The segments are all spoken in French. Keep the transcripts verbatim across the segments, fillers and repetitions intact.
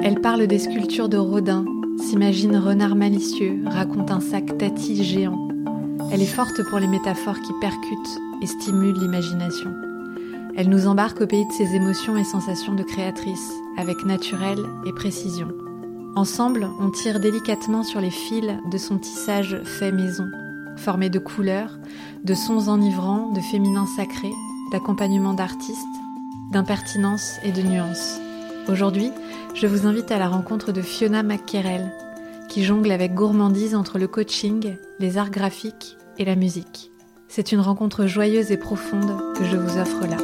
Elle parle des sculptures de Rodin, s'imagine renard malicieux, raconte un sac tati géant. Elle est forte pour les métaphores qui percutent et stimulent l'imagination. Elle nous embarque au pays de ses émotions et sensations de créatrice, avec naturel et précision. Ensemble, on tire délicatement sur les fils de son tissage fait maison, formé de couleurs, de sons enivrants, de féminin sacré, d'accompagnement d'artistes, d'impertinence et de nuances. Aujourd'hui, je vous invite à la rencontre de Fiona McKerrell, qui jongle avec gourmandise entre le coaching, les arts graphiques et la musique. C'est une rencontre joyeuse et profonde que je vous offre là.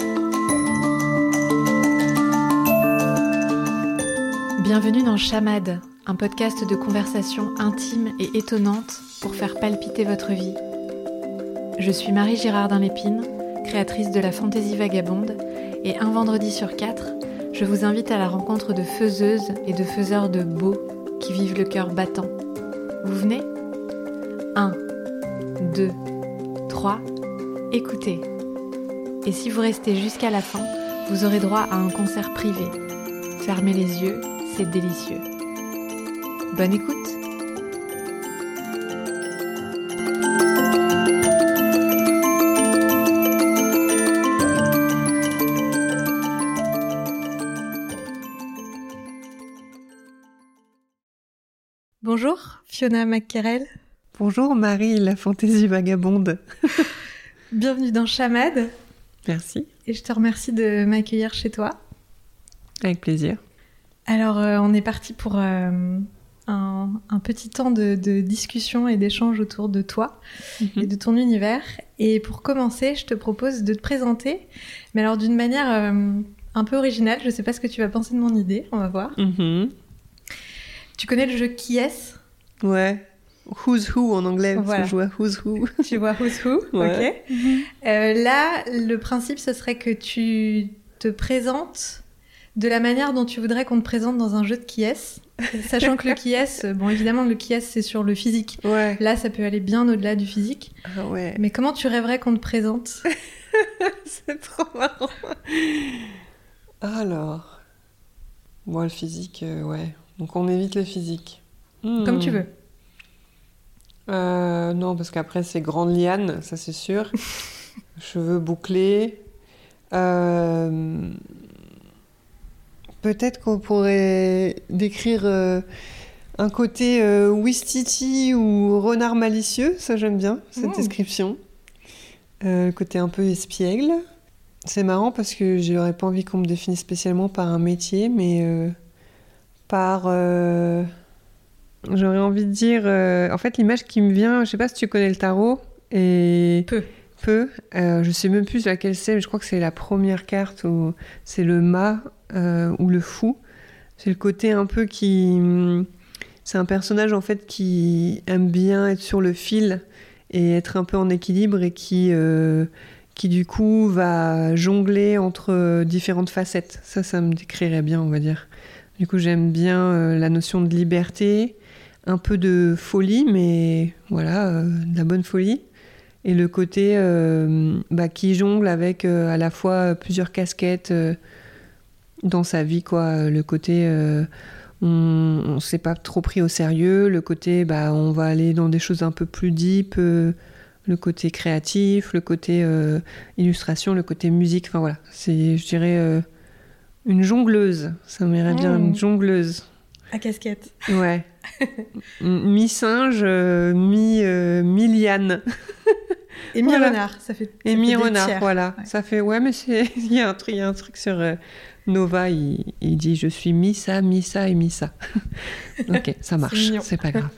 Bienvenue dans Chamade, un podcast de conversation intime et étonnante pour faire palpiter votre vie. Je suis Marie Girardin-Lépine, créatrice de la fantaisie vagabonde, et un vendredi sur quatre, je vous invite à la rencontre de faiseuses et de faiseurs de beau qui vivent le cœur battant. Vous venez ? un, deux, trois, écoutez. Et si vous restez jusqu'à la fin, vous aurez droit à un concert privé. Fermez les yeux, c'est délicieux. Bonne écoute. Bonjour, Fiona McKerrell. Bonjour Marie, la fantaisie vagabonde. Bienvenue dans Chamade. Merci. Et je te remercie de m'accueillir chez toi. Avec plaisir. Alors, euh, on est parti pour euh, un, un petit temps de, de discussion et d'échange autour de toi mm-hmm. et de ton univers. Et pour commencer, je te propose de te présenter, mais alors d'une manière euh, un peu originale. Je ne sais pas ce que tu vas penser de mon idée, on va voir. Mm-hmm. Tu connais le jeu Qui est-ce ? Ouais. Who's Who en anglais, parce voilà. que je vois Who's Who. Tu vois Who's Who, ouais. Ok. Mm-hmm. Euh, là, le principe, ce serait que tu te présentes de la manière dont tu voudrais qu'on te présente dans un jeu de Qui est-ce ? Sachant que le Qui est-ce, bon, évidemment, le Qui est-ce, c'est sur le physique. Ouais. Là, ça peut aller bien au-delà du physique. Ah ouais. Mais comment tu rêverais qu'on te présente ? C'est trop marrant. Alors... Bon, le physique, euh, ouais. Donc, on évite le physique. Hmm. Comme tu veux. Euh, non, parce qu'après, c'est grande liane, ça c'est sûr. Cheveux bouclés. Euh... Peut-être qu'on pourrait décrire euh, un côté euh, Ouistiti ou renard malicieux. Ça, j'aime bien, cette mmh. description. Euh, côté un peu espiègle. C'est marrant parce que j'aurais pas envie qu'on me définisse spécialement par un métier, mais euh, par... Euh, j'aurais envie de dire... Euh, en fait, l'image qui me vient, je sais pas si tu connais le tarot. Et peu. Peu. Euh, je sais même plus laquelle c'est, mais je crois que c'est la première carte où c'est le mât euh, ou le fou. C'est le côté un peu qui... C'est un personnage en fait qui aime bien être sur le fil et être un peu en équilibre et qui, euh, qui du coup va jongler entre différentes facettes. Ça, ça me décrirait bien, on va dire. Du coup, j'aime bien euh, la notion de liberté, un peu de folie, mais voilà, euh, de la bonne folie. Et le côté euh, bah, qui jongle avec euh, à la fois plusieurs casquettes euh, dans sa vie, quoi. Le côté euh, on ne s'est pas trop pris au sérieux, le côté bah, on va aller dans des choses un peu plus deep, euh, le côté créatif, le côté euh, illustration, le côté musique. Enfin voilà, c'est, je dirais, euh, une jongleuse. Ça m'irait bien, mmh. une jongleuse. À casquette. Ouais. Mi-singe, euh, mi, euh, mi-liane. Et mi-renard, voilà. Ça fait. Et ça mi-renard, fait voilà. Ouais. Ça fait. Ouais, mais c'est. Il y a un truc, il y a un truc sur euh, Nova. Il, il dit je suis mi-ça, mi-ça et mi-ça. Ok, ça marche. C'est, c'est pas grave.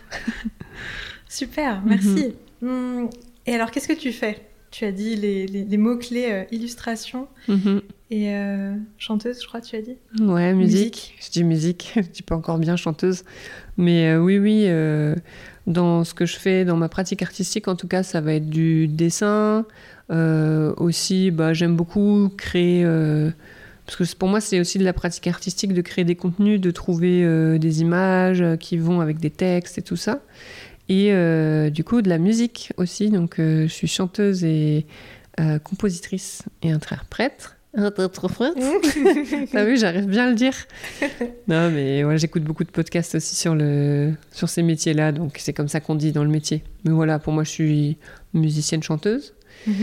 Super, merci. Mm-hmm. Et alors, qu'est-ce que tu fais ? Tu as dit les, les, les mots-clés euh, illustration mm-hmm. et euh, chanteuse, je crois, tu as dit ? Ouais, musique. musique. Je dis musique, je dis pas encore bien chanteuse. Mais euh, oui, oui, euh, dans ce que je fais, dans ma pratique artistique, en tout cas, ça va être du dessin. Euh, aussi, bah, j'aime beaucoup créer... Euh, parce que pour moi, c'est aussi de la pratique artistique de créer des contenus, de trouver euh, des images qui vont avec des textes et tout ça. Et euh, du coup, de la musique aussi. Donc, euh, je suis chanteuse et euh, compositrice et interprète. Ah, t'as trop froid. T'as vu, j'arrive bien à le dire. Non, mais voilà, j'écoute beaucoup de podcasts aussi sur, le... sur ces métiers-là, donc c'est comme ça qu'on dit dans le métier. Mais voilà, pour moi, je suis musicienne-chanteuse. Mm-hmm.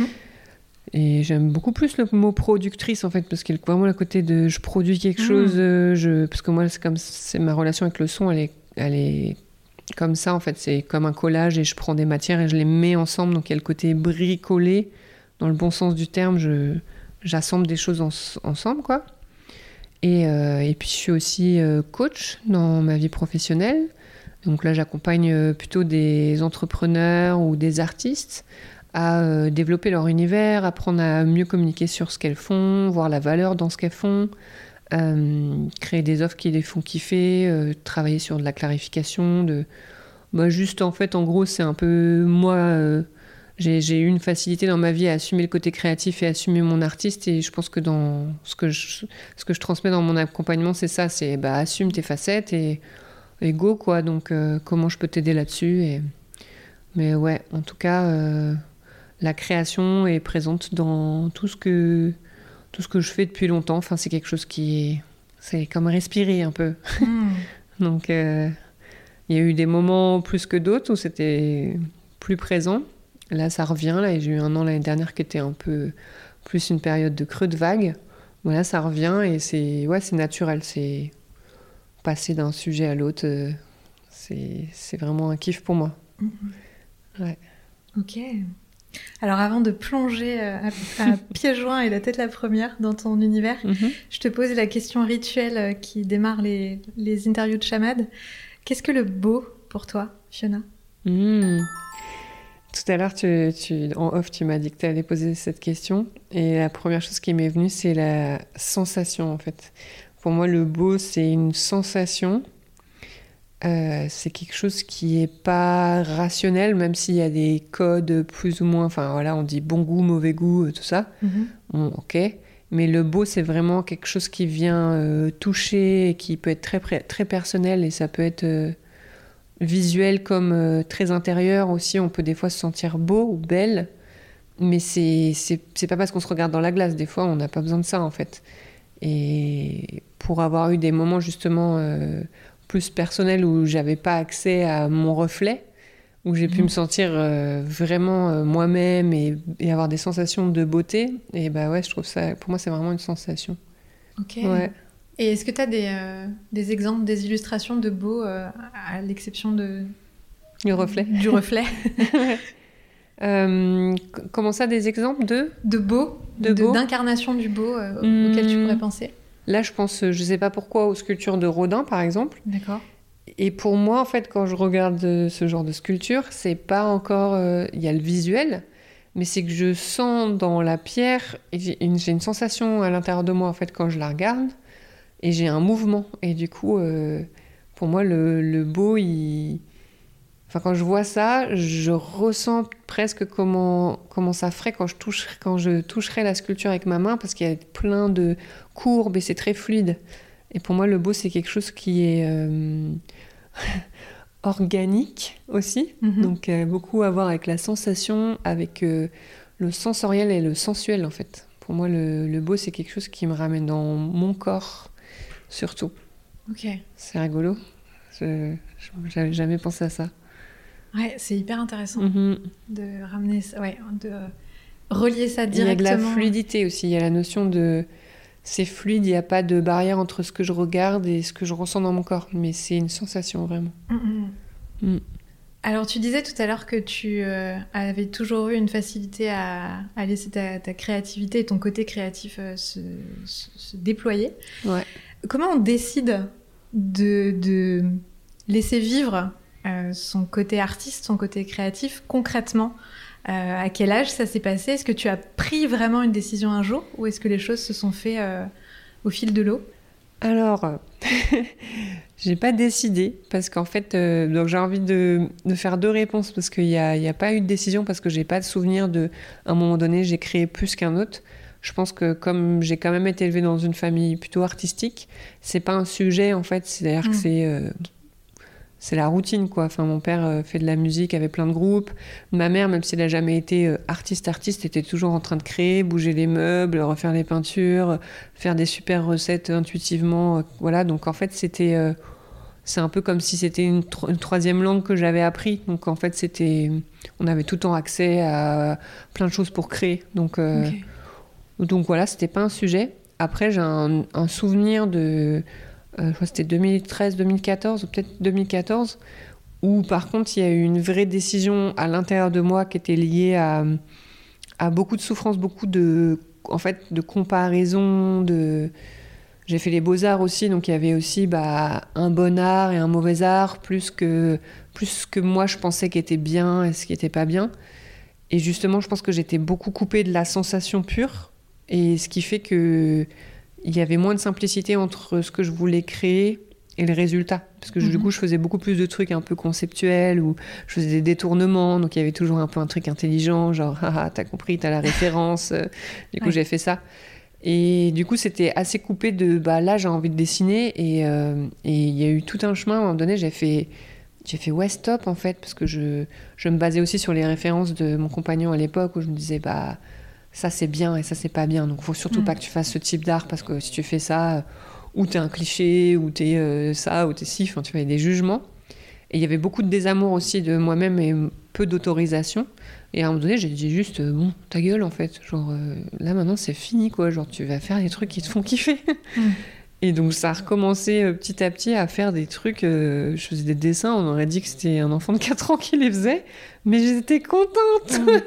Et j'aime beaucoup plus le mot productrice, en fait, parce qu'il y a vraiment le côté de je produis quelque mmh. chose, euh, je... parce que moi, c'est comme c'est ma relation avec le son, elle est, elle est comme ça, en fait. C'est comme un collage et je prends des matières et je les mets ensemble. Donc il y a le côté bricolé, dans le bon sens du terme, je... j'assemble des choses en... ensemble, quoi. Et, euh, et puis je suis aussi euh, coach dans ma vie professionnelle. Donc là, j'accompagne euh, plutôt des entrepreneurs ou des artistes à euh, développer leur univers, apprendre à mieux communiquer sur ce qu'elles font, voir la valeur dans ce qu'elles font, euh, créer des offres qui les font kiffer, euh, travailler sur de la clarification. De... Bah, juste, en fait, en gros, c'est un peu moi... Euh, j'ai, j'ai eu une facilité dans ma vie à assumer le côté créatif et assumer mon artiste. Et je pense que dans ce que je, ce que je transmets dans mon accompagnement, c'est ça, c'est bah, assume tes facettes et, et go, quoi. Donc, euh, comment je peux t'aider là-dessus et... Mais ouais, en tout cas... Euh... La création est présente dans tout ce que tout ce que je fais depuis longtemps. Enfin, c'est quelque chose qui est, c'est comme respirer un peu. Mm. Donc, euh, il y a eu des moments plus que d'autres où c'était plus présent. Là, ça revient. Là, et j'ai eu un an l'année dernière qui était un peu plus une période de creux de vague. Voilà, ça revient et c'est ouais, c'est naturel. C'est passer d'un sujet à l'autre. Euh, c'est c'est vraiment un kiff pour moi. Mm. Ouais. Ok. Alors avant de plonger à, à pieds joints et la tête la première dans ton univers, mm-hmm. je te pose la question rituelle qui démarre les, les interviews de Chamad. Qu'est-ce que le beau pour toi, Fiona ? mmh. Tout à l'heure, tu, tu, en off, tu m'as dit que tu allais poser cette question. Et la première chose qui m'est venue, c'est la sensation, en fait. Pour moi, le beau, c'est une sensation. Euh, c'est quelque chose qui est pas rationnel, même s'il y a des codes plus ou moins, enfin voilà, on dit bon goût, mauvais goût, tout ça. Mm-hmm. Bon, ok. Mais le beau, c'est vraiment quelque chose qui vient euh, toucher, et qui peut être très, très personnel et ça peut être euh, visuel comme euh, très intérieur aussi. On peut des fois se sentir beau ou belle, mais c'est, c'est, c'est pas parce qu'on se regarde dans la glace. Des fois, on n'a pas besoin de ça en fait. Et pour avoir eu des moments justement euh, plus personnel où j'avais pas accès à mon reflet, où j'ai pu mmh. me sentir euh, vraiment euh, moi-même et, et avoir des sensations de beauté. Et bah ouais, je trouve ça, pour moi, c'est vraiment une sensation. Ok. Ouais. Et est-ce que tu as des, euh, des exemples, des illustrations de beau, euh, à l'exception de... Du reflet. Du reflet. euh, comment ça, des exemples de De beau, de, de beau. D'incarnation du beau euh, mmh. auquel tu pourrais penser. Là, je pense, je sais pas pourquoi, aux sculptures de Rodin, par exemple. D'accord. Et pour moi, en fait, quand je regarde ce genre de sculpture, c'est pas encore... Il euh, y a le visuel, mais c'est que je sens dans la pierre, et j'ai, une, j'ai une sensation à l'intérieur de moi, en fait, quand je la regarde, et j'ai un mouvement. Et du coup, euh, pour moi, le, le beau, il... Enfin, quand je vois ça, je ressens presque comment, comment ça ferait quand je, touche, quand je toucherais la sculpture avec ma main, parce qu'il y a plein de courbes et c'est très fluide. Et pour moi, le beau, c'est quelque chose qui est euh, organique aussi. Mm-hmm. Donc, euh, beaucoup à voir avec la sensation, avec euh, le sensoriel et le sensuel, en fait. Pour moi, le, le beau, c'est quelque chose qui me ramène dans mon corps, surtout. Ok. C'est rigolo. Je n'avais jamais pensé à ça. Ouais, c'est hyper intéressant mm-hmm. de ramener ça, ouais, de relier ça directement. Il y a de la fluidité aussi. Il y a la notion de... C'est fluide, il n'y a pas de barrière entre ce que je regarde et ce que je ressens dans mon corps. Mais c'est une sensation, vraiment. Mm-hmm. Mm. Alors, tu disais tout à l'heure que tu euh, avais toujours eu une facilité à, à laisser ta, ta créativité et ton côté créatif euh, se, se, se déployer. Ouais. Comment on décide de, de laisser vivre euh, son côté artiste, son côté créatif, concrètement ? Euh, à quel âge ça s'est passé ? Est-ce que tu as pris vraiment une décision un jour ou est-ce que les choses se sont faites euh, au fil de l'eau ? Alors, j'ai pas décidé parce qu'en fait, euh, donc j'ai envie de, de faire deux réponses parce qu'il n'y a, y a pas eu de décision parce que j'ai pas de souvenir de, à un moment donné, j'ai créé plus qu'un autre. Je pense que comme j'ai quand même été élevée dans une famille plutôt artistique, c'est pas un sujet en fait, c'est-à-dire mmh. que c'est... Euh, c'est la routine, quoi. Enfin, mon père euh, fait de la musique, avait plein de groupes. Ma mère, même si elle n'a jamais été euh, artiste, artiste, était toujours en train de créer, bouger les meubles, refaire les peintures, faire des super recettes intuitivement. Euh, voilà, donc en fait, c'était... Euh, c'est un peu comme si c'était une, tro- une troisième langue que j'avais appris. Donc en fait, c'était... On avait tout le temps accès à plein de choses pour créer. Donc, euh, Okay. donc voilà, c'était pas un sujet. Après, j'ai un, un souvenir de... Euh, je crois que c'était deux mille treize deux mille quatorze, ou peut-être deux mille quatorze, où par contre il y a eu une vraie décision à l'intérieur de moi qui était liée à, à beaucoup de souffrance, beaucoup de, en fait, de comparaison. De... J'ai fait les beaux-arts aussi, donc il y avait aussi bah, un bon art et un mauvais art, plus que, plus que moi je pensais qui était bien et ce qui n'était pas bien. Et justement, je pense que j'étais beaucoup coupée de la sensation pure, et ce qui fait que il y avait moins de simplicité entre ce que je voulais créer et le résultat. Parce que mmh. du coup, je faisais beaucoup plus de trucs un peu conceptuels, ou je faisais des détournements, donc il y avait toujours un peu un truc intelligent, genre « Ah, t'as compris, t'as la référence ». Du coup, ouais. j'ai fait ça. Et du coup, c'était assez coupé de « Bah là, j'ai envie de dessiner ». Et euh, il y a eu tout un chemin. À un moment donné, j'ai fait... J'ai fait ouais, stop, en fait, parce que je, je me basais aussi sur les références de mon compagnon à l'époque, où je me disais « Bah... » ça c'est bien et ça c'est pas bien, donc faut surtout mmh. pas que tu fasses ce type d'art, parce que si tu fais ça, ou t'es un cliché, ou t'es euh, ça, ou t'es ci, enfin tu vois, il y a des jugements. Et il y avait beaucoup de désamour aussi de moi-même et peu d'autorisation. Et à un moment donné, j'ai dit juste, euh, bon, ta gueule en fait, genre euh, là maintenant c'est fini quoi, genre tu vas faire des trucs qui te font kiffer. Mmh. Et donc ça a recommencé euh, petit à petit à faire des trucs, euh, je faisais des dessins, on aurait dit que c'était un enfant de quatre ans qui les faisait, mais j'étais contente. Mmh.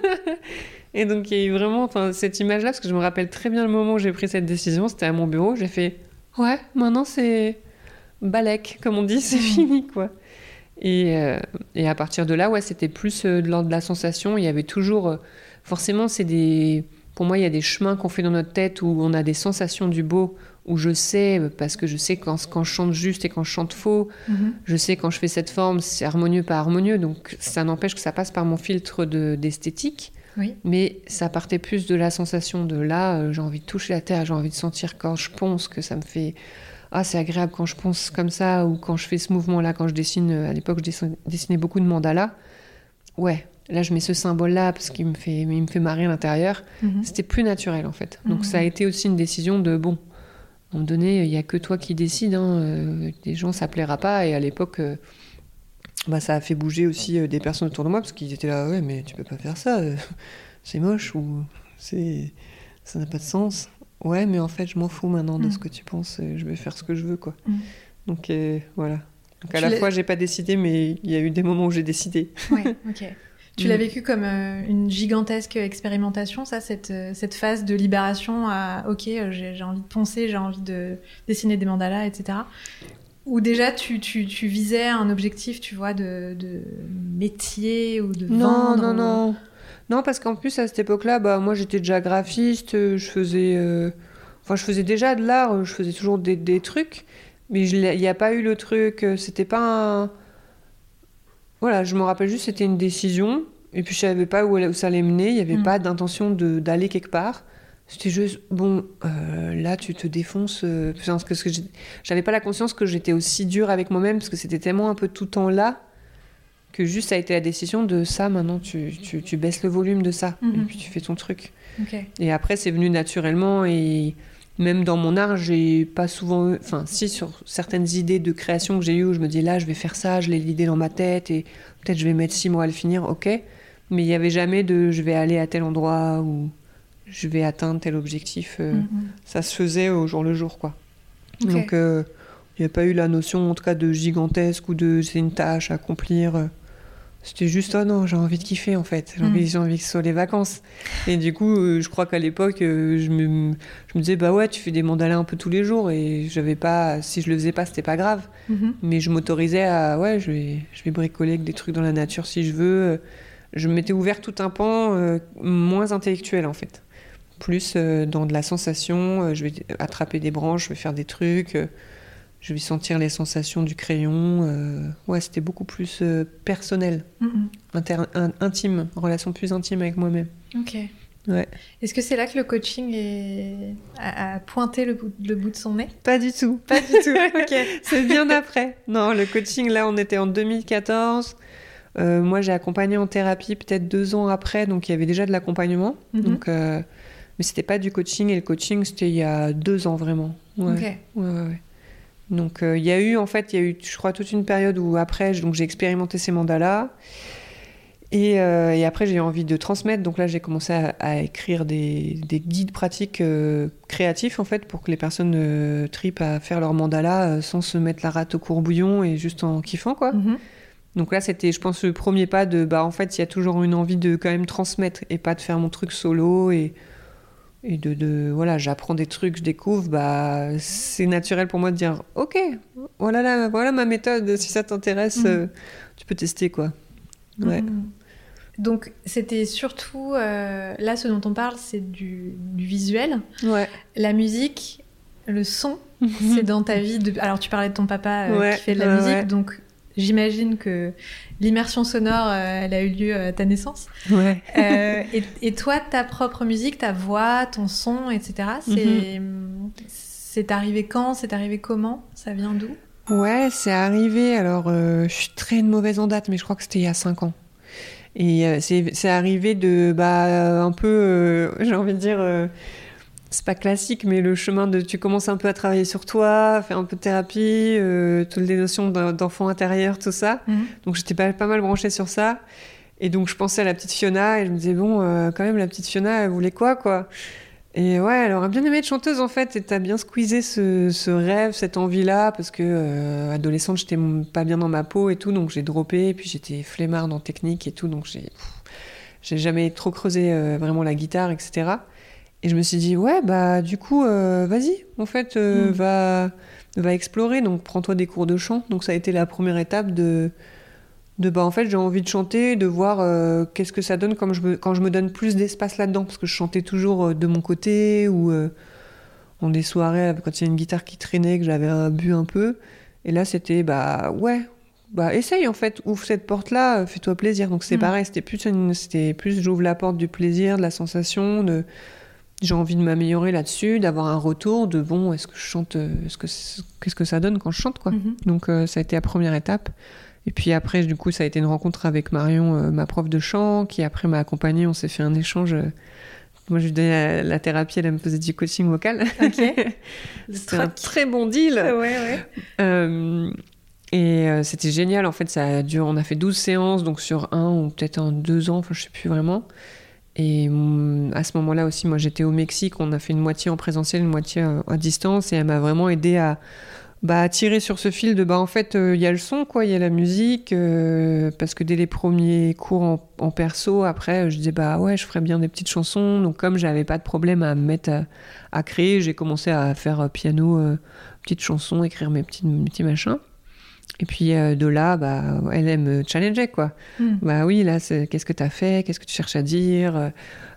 Et donc, il y a eu vraiment cette image-là, parce que je me rappelle très bien le moment où j'ai pris cette décision. C'était à mon bureau. J'ai fait « Ouais, maintenant, c'est balèque, comme on dit, c'est mmh. fini, quoi. » Et, euh, et à partir de là, ouais, c'était plus euh, de l'ordre de la sensation. Il y avait toujours... Euh, forcément, c'est des... Pour moi, il y a des chemins qu'on fait dans notre tête où on a des sensations du beau, où je sais, parce que je sais quand, quand je chante juste et quand je chante faux. Mmh. Je sais quand je fais cette forme, c'est harmonieux, pas harmonieux. Donc, ça n'empêche que ça passe par mon filtre de, d'esthétique. Oui. Mais ça partait plus de la sensation de là, euh, j'ai envie de toucher la terre, j'ai envie de sentir quand je ponce, que ça me fait... Ah, c'est agréable quand je ponce comme ça, ou quand je fais ce mouvement-là, quand je dessine... À l'époque, je dessinais, dessinais beaucoup de mandalas. Ouais, là, je mets ce symbole-là parce qu'il me fait, il me fait marrer à l'intérieur. Mm-hmm. C'était plus naturel, en fait. Donc, mm-hmm. ça a été aussi une décision de, bon, à un moment donné, il n'y a que toi qui décides, hein, euh, les gens, ça plaira pas. Et à l'époque... Euh, Bah, ça a fait bouger aussi euh, des personnes autour de moi, parce qu'ils étaient là, ouais, mais tu peux pas faire ça, euh, c'est moche, ou c'est... ça n'a pas de sens. Ouais, mais en fait, je m'en fous maintenant de mmh. ce que tu penses, et je vais faire ce que je veux, quoi. Mmh. Donc, euh, voilà. Donc, à tu la l'as... fois, j'ai pas décidé, mais il y a eu des moments où j'ai décidé. Ouais, ok. Tu mmh. l'as vécu comme euh, une gigantesque expérimentation, ça, cette, euh, cette phase de libération à, ok, euh, j'ai, j'ai envie de poncer, j'ai envie de dessiner des mandalas, et cetera. Ou déjà tu, tu, tu visais un objectif, tu vois, de, de métier ou de non, vendre Non, ou... non, non, parce qu'en plus à cette époque-là, bah, moi j'étais déjà graphiste, je faisais, euh... enfin, je faisais déjà de l'art, je faisais toujours des, des trucs, mais il n'y a pas eu le truc, c'était pas un... Voilà, je me rappelle juste, c'était une décision, et puis je savais pas où, où ça allait mener, il n'y avait mmh. pas d'intention de, d'aller quelque part. C'était juste, bon, euh, là, tu te défonces. Euh, parce que j'avais pas la conscience que j'étais aussi dure avec moi-même, parce que c'était tellement un peu tout le temps là, que juste ça a été la décision de ça, maintenant, tu, tu, tu baisses le volume de ça, mm-hmm. et puis tu fais ton truc. Okay. Et après, c'est venu naturellement, et même dans mon art, j'ai pas souvent... Enfin, si, sur certaines idées de création que j'ai eues, où je me dis, là, je vais faire ça, je l'ai l'idée dans ma tête, et peut-être je vais mettre six mois à le finir, ok. Mais il y avait jamais de, je vais aller à tel endroit, ou... je vais atteindre tel objectif. Euh, mm-hmm. Ça se faisait au jour le jour, quoi. Okay. Donc, il euh, n'y a pas eu la notion, en tout cas, de gigantesque ou de c'est une tâche à accomplir. C'était juste, oh non, j'ai envie de kiffer, en fait. J'ai, mm. envie, j'ai envie que ce soit les vacances. Et du coup, euh, je crois qu'à l'époque, euh, je, me, je me disais, bah ouais, tu fais des mandalas un peu tous les jours. Et j'avais pas, si je le faisais pas, c'était pas grave. Mm-hmm. Mais je m'autorisais à, ouais, je vais, je vais bricoler avec des trucs dans la nature si je veux. Je m'étais ouvert tout un pan euh, moins intellectuel, en fait. Plus euh, dans de la sensation, euh, je vais attraper des branches, je vais faire des trucs, euh, je vais sentir les sensations du crayon. Euh, ouais, c'était beaucoup plus euh, personnel, mm-hmm. inter- in- intime, relation plus intime avec moi-même. Ok. Ouais. Est-ce que c'est là que le coaching est... a, a pointé le bout, le bout de son nez? Pas du tout. Pas du tout, ok. C'est bien après. Non, le coaching, là, on était en deux mille quatorze. Euh, moi, j'ai accompagné en thérapie peut-être deux ans après, donc il y avait déjà de l'accompagnement. Mm-hmm. Donc, euh, mais c'était pas du coaching, et le coaching, c'était il y a deux ans vraiment. Ouais. Ok. Ouais, ouais, ouais. Donc, euh, il y a eu, en fait, il y a eu, je crois, toute une période où après, donc, j'ai expérimenté ces mandalas. Et, euh, et après, j'ai eu envie de transmettre. Donc là, j'ai commencé à, à écrire des, des guides pratiques euh, créatifs, en fait, pour que les personnes euh, tripent à faire leur mandala euh, sans se mettre la rate au courbouillon et juste en kiffant, quoi. Mm-hmm. Donc là, c'était, je pense, le premier pas de... Bah, en fait, il y a toujours une envie de quand même transmettre et pas de faire mon truc solo. Et, et de, de... Voilà, j'apprends des trucs, je découvre. Bah, c'est naturel pour moi de dire « Ok, voilà, la, voilà ma méthode. Si ça t'intéresse, mm-hmm. euh, tu peux tester, quoi. » Ouais. Mm-hmm. Donc, c'était surtout... Euh, là, ce dont on parle, c'est du, du visuel. Ouais. La musique, le son, mm-hmm. c'est dans ta vie. De... Alors, tu parlais de ton papa euh, ouais, qui fait de la ouais, musique. Ouais. Donc, j'imagine que l'immersion sonore, euh, elle a eu lieu à ta naissance. Ouais. euh, et, et toi, ta propre musique, ta voix, ton son, et cetera, c'est, mm-hmm. c'est arrivé quand? C'est arrivé comment? Ça vient d'où? Ouais, c'est arrivé... Alors, euh, je suis très mauvaise en date, mais je crois que c'était il y a cinq ans. Et euh, c'est, c'est arrivé de, bah, un peu, euh, j'ai envie de dire, euh, c'est pas classique, mais le chemin de, tu commences un peu à travailler sur toi, faire un peu de thérapie, euh, toutes les notions d'enfant intérieur, tout ça. Mm-hmm. Donc j'étais pas, pas mal branchée sur ça. Et donc je pensais à la petite Fiona et je me disais, bon, euh, quand même, la petite Fiona, elle voulait quoi, quoi? Et ouais, elle aurait bien aimé être chanteuse, en fait, et t'as bien squeezé ce, ce rêve, cette envie-là, parce que, euh, adolescente, j'étais pas bien dans ma peau et tout, donc j'ai droppé, et puis j'étais flemmarde en technique et tout, donc j'ai, pff, j'ai jamais trop creusé euh, vraiment la guitare, et cetera. Et je me suis dit, ouais, bah, du coup, euh, vas-y, en fait, euh, mmh. va, va explorer, donc prends-toi des cours de chant. Donc ça a été la première étape de... de bah en fait j'ai envie de chanter, de voir euh, qu'est-ce que ça donne quand je, me, quand je me donne plus d'espace là-dedans, parce que je chantais toujours euh, de mon côté ou euh, en des soirées quand il y a une guitare qui traînait, que j'avais un, bu un peu, et là c'était bah ouais, bah essaye en fait, ouvre cette porte-là, fais-toi plaisir. Donc c'est mmh. pareil, c'était plus, une, c'était plus j'ouvre la porte du plaisir, de la sensation, de j'ai envie de m'améliorer là-dessus, d'avoir un retour de bon, est-ce que je chante, est-ce que qu'est-ce que ça donne quand je chante, quoi. Mmh. Donc euh, ça a été la première étape. Et puis après, du coup, ça a été une rencontre avec Marion, euh, ma prof de chant, qui après m'a accompagnée. On s'est fait un échange. Euh, moi, je lui donnais la, la thérapie, elle me faisait du coaching vocal. Ok. C'était un très bon deal. Ouais, ouais. Euh, et euh, c'était génial. En fait, ça a duré, on a fait douze séances, donc sur un ou peut-être en deux ans, enfin, je sais plus vraiment. Et hum, à ce moment-là aussi, moi, j'étais au Mexique. On a fait une moitié en présentiel, une moitié à, à distance. Et elle m'a vraiment aidée à... bah tirer sur ce fil de bah en fait il euh, y a le son, quoi, il y a la musique, euh, parce que dès les premiers cours en, en perso, après je disais bah ouais, je ferais bien des petites chansons. Donc comme j'avais pas de problème à me mettre à, à créer, j'ai commencé à faire euh, piano, euh, petites chansons, écrire mes petits, mes petits machins. Et puis euh, de là, bah elle, elle me challengeait, quoi. Mm. Bah oui, là c'est, qu'est-ce que t'as fait, qu'est-ce que tu cherches à dire,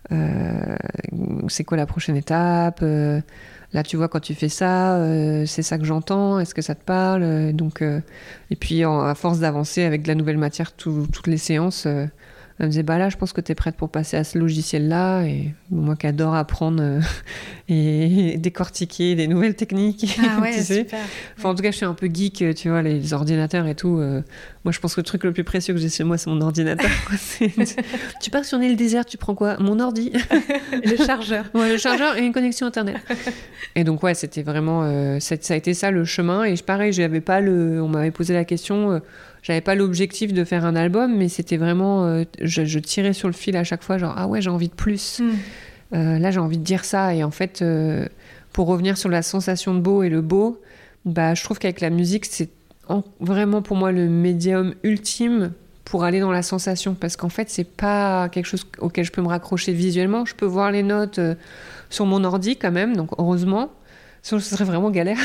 euh, c'est quoi la prochaine étape, euh, là, tu vois, quand tu fais ça, euh, c'est ça que j'entends, est-ce que ça te parle? Donc, euh, et puis, en, à force d'avancer avec de la nouvelle matière, tout, toutes les séances, euh, elle me disait, bah là, je pense que tu es prête pour passer à ce logiciel-là. Et moi qui adore apprendre euh, et, et décortiquer des nouvelles techniques. Ah ouais, tu sais. super. Enfin, en tout cas, je suis un peu geek, tu vois, les ordinateurs et tout. Euh, moi, je pense que le truc le plus précieux que j'ai chez moi, c'est mon ordinateur. c'est... Tu pars sur une île déserte, tu prends quoi? Mon ordi. Le chargeur. Ouais, le chargeur et une connexion Internet. Et donc, ouais, c'était vraiment... Euh, ça, ça a été ça, le chemin. Et pareil, j'avais pas le... on m'avait posé la question... Euh, j'avais pas l'objectif de faire un album, mais c'était vraiment... Euh, je, je tirais sur le fil à chaque fois, genre, ah ouais, j'ai envie de plus. Mm. Euh, là, j'ai envie de dire ça. Et en fait, euh, pour revenir sur la sensation de beau et le beau, bah, je trouve qu'avec la musique, c'est en, vraiment pour moi le médium ultime pour aller dans la sensation. Parce qu'en fait, c'est pas quelque chose auquel je peux me raccrocher visuellement. Je peux voir les notes euh, sur mon ordi quand même, donc heureusement. Sinon, ce serait vraiment galère.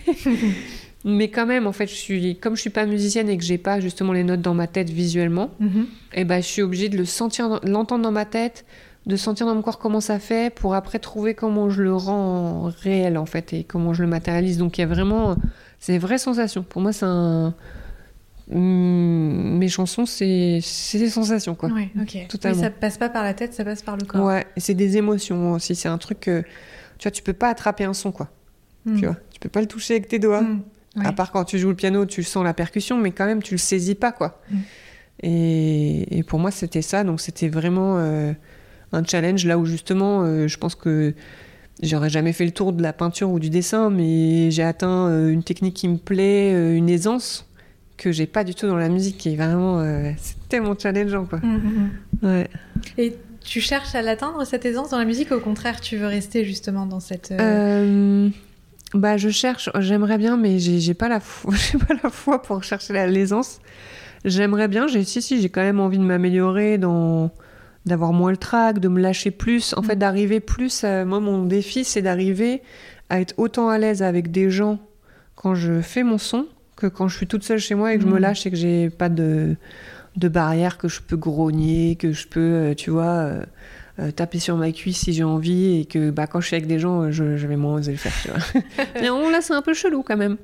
Mais quand même, en fait, je suis, comme je suis pas musicienne et que j'ai pas justement les notes dans ma tête visuellement, mm-hmm. et ben, je suis obligée de le sentir, de l'entendre dans ma tête, de sentir dans mon corps comment ça fait, pour après trouver comment je le rends réel, en fait, et comment je le matérialise. Donc, il y a vraiment... C'est des vraies sensations. Pour moi, c'est un... Mmh, mes chansons, c'est, c'est des sensations, quoi. Ouais, ok. Totalement. Mais ça passe pas par la tête, ça passe par le corps. Ouais, et c'est des émotions aussi. C'est un truc que, tu vois, tu peux pas attraper un son, quoi. Mm. Tu vois, tu peux pas le toucher avec tes doigts. Mm. Ouais. À part quand tu joues le piano, tu sens la percussion, mais quand même, tu le saisis pas, quoi. Mm. Et, et pour moi, c'était ça. Donc, c'était vraiment euh, un challenge là où, justement, euh, je pense que j'aurais jamais fait le tour de la peinture ou du dessin, mais j'ai atteint euh, une technique qui me plaît, euh, une aisance que j'ai pas du tout dans la musique, qui est vraiment... Euh, c'est tellement challengeant, quoi. Mm, mm, mm. Ouais. Et tu cherches à l'atteindre, cette aisance, dans la musique, ou au contraire, tu veux rester justement dans cette... Euh... Euh, bah, je cherche, j'aimerais bien, mais j'ai, j'ai, pas la foi, j'ai pas la foi pour chercher la, l'aisance. J'aimerais bien, j'ai, si, si, j'ai quand même envie de m'améliorer, dans, d'avoir moins le trac, de me lâcher plus, en mmh. fait, d'arriver plus... À, moi, mon défi, c'est d'arriver à être autant à l'aise avec des gens quand je fais mon son, que quand je suis toute seule chez moi et que mmh. je me lâche et que j'ai pas de, de barrière, que je peux grogner, que je peux, euh, tu vois, euh, euh, taper sur ma cuisse si j'ai envie, et que bah, quand je suis avec des gens, je, je vais moins oser le faire, tu vois. Mais bon, là, c'est un peu chelou quand même.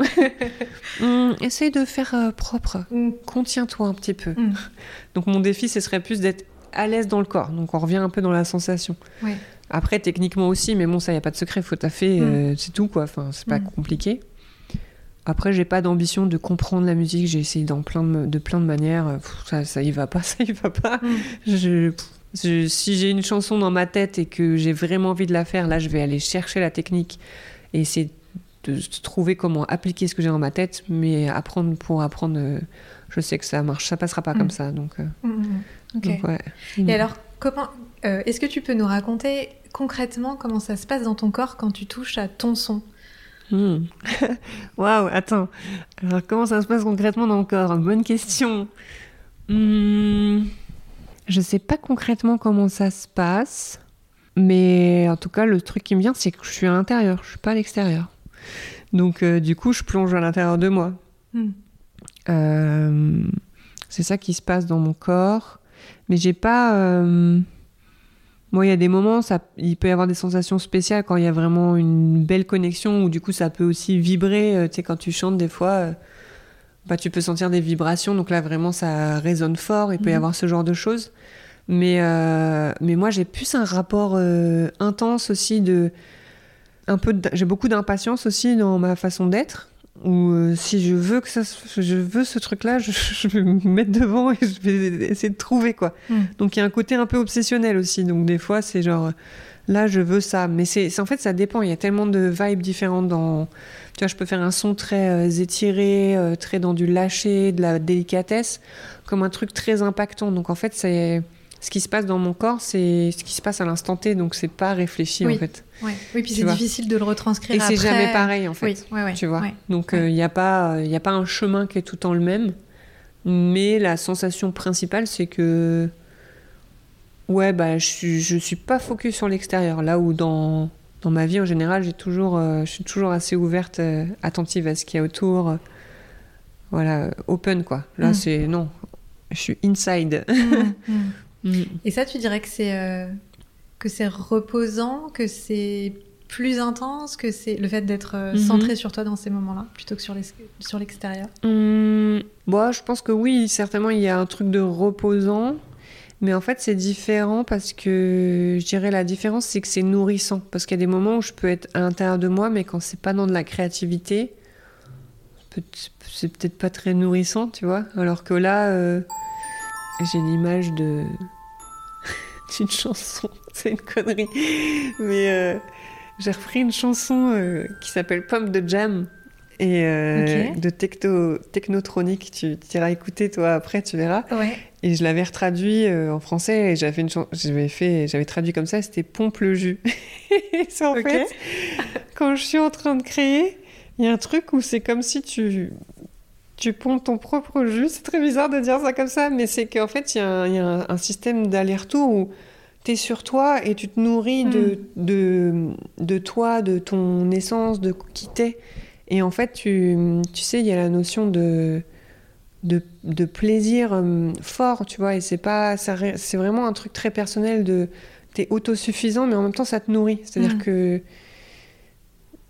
hum, essaye de faire euh, propre. Mmh. Contiens-toi un petit peu. Mmh. Donc mon défi, ce serait plus d'être à l'aise dans le corps. Donc on revient un peu dans la sensation. Oui. Après, techniquement aussi, mais bon, ça, il n'y a pas de secret, faut taffer, mmh. euh, c'est tout, quoi. Enfin, c'est pas mmh. compliqué. Après, j'ai pas d'ambition de comprendre la musique. J'ai essayé dans plein de, de plein de manières. Pff, ça, ça y va pas, ça y va pas. Mm. Je, je, si j'ai une chanson dans ma tête et que j'ai vraiment envie de la faire, là, je vais aller chercher la technique et essayer de, de trouver comment appliquer ce que j'ai dans ma tête. Mais apprendre pour apprendre, je sais que ça marche. Ça passera pas mm. comme ça. Donc, euh, mm. okay. donc ouais. Et mm. alors, comment, euh, est-ce que tu peux nous raconter concrètement comment ça se passe dans ton corps quand tu touches à ton son ? Waouh, wow, attends. Alors, comment ça se passe concrètement dans le corps ? Bonne question. Mmh, je sais pas concrètement comment ça se passe, mais en tout cas, le truc qui me vient, c'est que je suis à l'intérieur, je suis pas à l'extérieur. Donc, euh, du coup, je plonge à l'intérieur de moi. Mmh. Euh, c'est ça qui se passe dans mon corps, mais j'ai pas. Euh... Moi, il y a des moments, ça, il peut y avoir des sensations spéciales quand il y a vraiment une belle connexion, ou du coup, ça peut aussi vibrer. Euh, tu sais, quand tu chantes, des fois, euh, bah, tu peux sentir des vibrations. Donc là, vraiment, ça résonne fort. Il peut mmh. y avoir ce genre de choses. Mais, euh, mais moi, j'ai plus un rapport euh, intense aussi. De, un peu de, j'ai beaucoup d'impatience aussi dans ma façon d'être. Ou euh, si je veux que ça, je veux ce truc-là, je, je vais me mettre devant et je vais essayer de trouver, quoi. Mm. Donc il y a un côté un peu obsessionnel aussi. Donc des fois c'est genre là je veux ça, mais c'est, c'est en fait ça dépend. Il y a tellement de vibes différentes dans. Tu vois, je peux faire un son très euh, étiré, euh, très dans du lâcher, de la délicatesse, comme un truc très impactant. Donc en fait c'est ce qui se passe dans mon corps, c'est ce qui se passe à l'instant T. Donc c'est pas réfléchi oui. en fait. Ouais. Oui, puis tu c'est vois. difficile de le retranscrire et après. Et c'est jamais pareil, en fait. Oui, ouais, ouais, tu vois. Ouais, Donc, il ouais. n'y euh, a pas, il n'y a pas un chemin qui est tout le temps le même. Mais la sensation principale, c'est que... Ouais, bah, je ne suis pas focus sur l'extérieur. Là où, dans, dans ma vie, en général, j'ai toujours, euh, je suis toujours assez ouverte, euh, attentive à ce qu'il y a autour. Euh, voilà, open, quoi. Là, mm. c'est... Non, je suis inside. Mm, mm. Mm. Et ça, tu dirais que c'est... Euh... que c'est reposant, que c'est plus intense, que c'est le fait d'être euh, mm-hmm. centré sur toi dans ces moments-là, plutôt que sur, les... sur l'extérieur mmh, bon, je pense que oui, certainement, il y a un truc de reposant, mais en fait, c'est différent parce que, je dirais, la différence, c'est que c'est nourrissant, parce qu'il y a des moments où je peux être à l'intérieur de moi, mais quand c'est pas dans de la créativité, c'est peut-être pas très nourrissant, tu vois, alors que là, euh, j'ai l'image de... une chanson, c'est une connerie, mais euh, j'ai repris une chanson euh, qui s'appelle Pomme de Jam et euh, okay. de techno, Technotronic. Tu iras écouter toi après, tu verras. Ouais. Et je l'avais retraduit euh, en français et j'avais, une chan- j'avais, fait, j'avais traduit comme ça, c'était Pompe le jus. Et c'est en okay. fait, quand je suis en train de créer, il y a un truc où c'est comme si tu... tu pompes ton propre jus. C'est très bizarre de dire ça comme ça, mais c'est qu'en fait, il y a un, y a un, un système d'aller-retour où tu es sur toi et tu te nourris mmh. de, de, de toi, de ton essence, de qui t'es. Et en fait, tu, tu sais, il y a la notion de, de, de plaisir euh, fort, tu vois, et c'est, pas, ça, c'est vraiment un truc très personnel de... Tu es autosuffisant, mais en même temps, ça te nourrit. C'est-à-dire mmh. que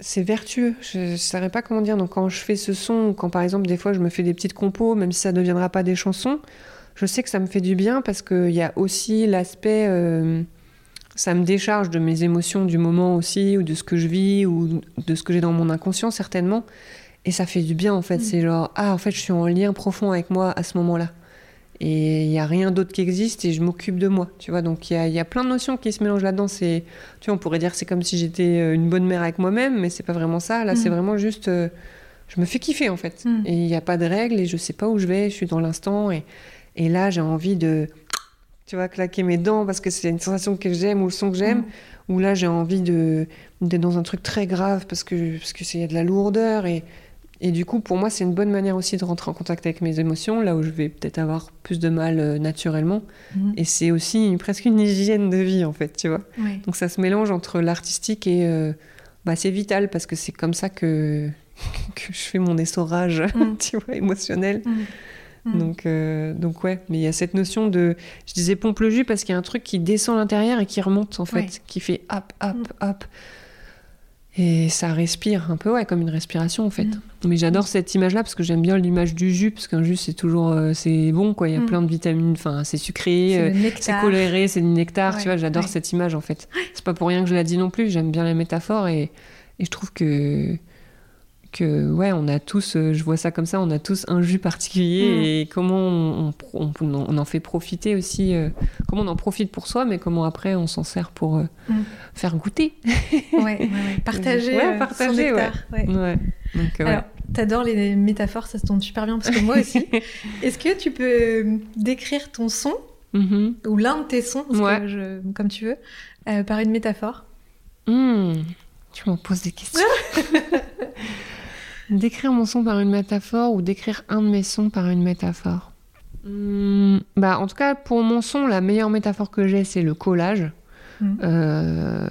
c'est vertueux. Je ne saurais pas comment dire. Donc, quand je fais ce son, quand par exemple, des fois, je me fais des petites compos, même si ça ne deviendra pas des chansons, je sais que ça me fait du bien parce qu'il y a aussi l'aspect. Euh, ça me décharge de mes émotions du moment aussi, ou de ce que je vis, ou de ce que j'ai dans mon inconscient, certainement. Et ça fait du bien, en fait. Mmh. C'est genre, ah, en fait, je suis en lien profond avec moi à ce moment-là. Et il n'y a rien d'autre qui existe et je m'occupe de moi, tu vois. Donc, il y a, y a plein de notions qui se mélangent là-dedans. C'est, tu vois, on pourrait dire que c'est comme si j'étais une bonne mère avec moi-même, mais c'est pas vraiment ça. Là, mmh. c'est vraiment juste... Euh, je me fais kiffer, en fait. Mmh. Et il n'y a pas de règles et je sais pas où je vais. Je suis dans l'instant. Et, et là, j'ai envie de, tu vois, claquer mes dents parce que c'est une sensation que j'aime ou le son que j'aime. Mmh. Ou là, j'ai envie de, d'être dans un truc très grave parce que parce que c'est, y a de la lourdeur et... Et du coup, pour moi, c'est une bonne manière aussi de rentrer en contact avec mes émotions, là où je vais peut-être avoir plus de mal euh, naturellement. Mmh. Et c'est aussi une, presque une hygiène de vie, en fait, tu vois. Oui. Donc ça se mélange entre l'artistique et... Euh, bah, c'est vital, parce que c'est comme ça que, que je fais mon essorage, mmh. tu vois, émotionnel. Mmh. Donc, euh, donc ouais, mais il y a cette notion de... Je disais pompe le jus, parce qu'il y a un truc qui descend à l'intérieur et qui remonte, en fait, oui. qui fait hop, hop, mmh. hop. Et ça respire un peu, ouais, comme une respiration en fait. Mmh. Mais j'adore cette image-là parce que j'aime bien l'image du jus, parce qu'un jus c'est toujours, euh, c'est bon quoi. Il y a mmh. plein de vitamines, enfin c'est sucré, c'est, euh, c'est coloré, c'est du nectar. Ouais, tu vois, j'adore ouais. cette image en fait. C'est pas pour rien que je la dis non plus. J'aime bien les métaphores et, et je trouve que que ouais, on a tous, euh, je vois ça comme ça, on a tous un jus particulier mmh. et comment on, on, on, on en fait profiter aussi, euh, comment on en profite pour soi, mais comment après on s'en sert pour euh, mmh. faire goûter. Ouais, ouais, ouais. Partager, ouais, partager son nectar. Ouais. Ouais. Ouais. Donc, euh, Alors, ouais. t'adores les métaphores, ça se tombe super bien parce que moi aussi. Est-ce que tu peux décrire ton son mmh. ou l'un de tes sons, parce ouais. que je, comme tu veux, euh, par une métaphore? mmh. Tu m'en poses des questions. Décrire mon son par une métaphore ou décrire un de mes sons par une métaphore. Mmh, bah, en tout cas, pour mon son, la meilleure métaphore que j'ai, c'est le collage. Mmh. Euh,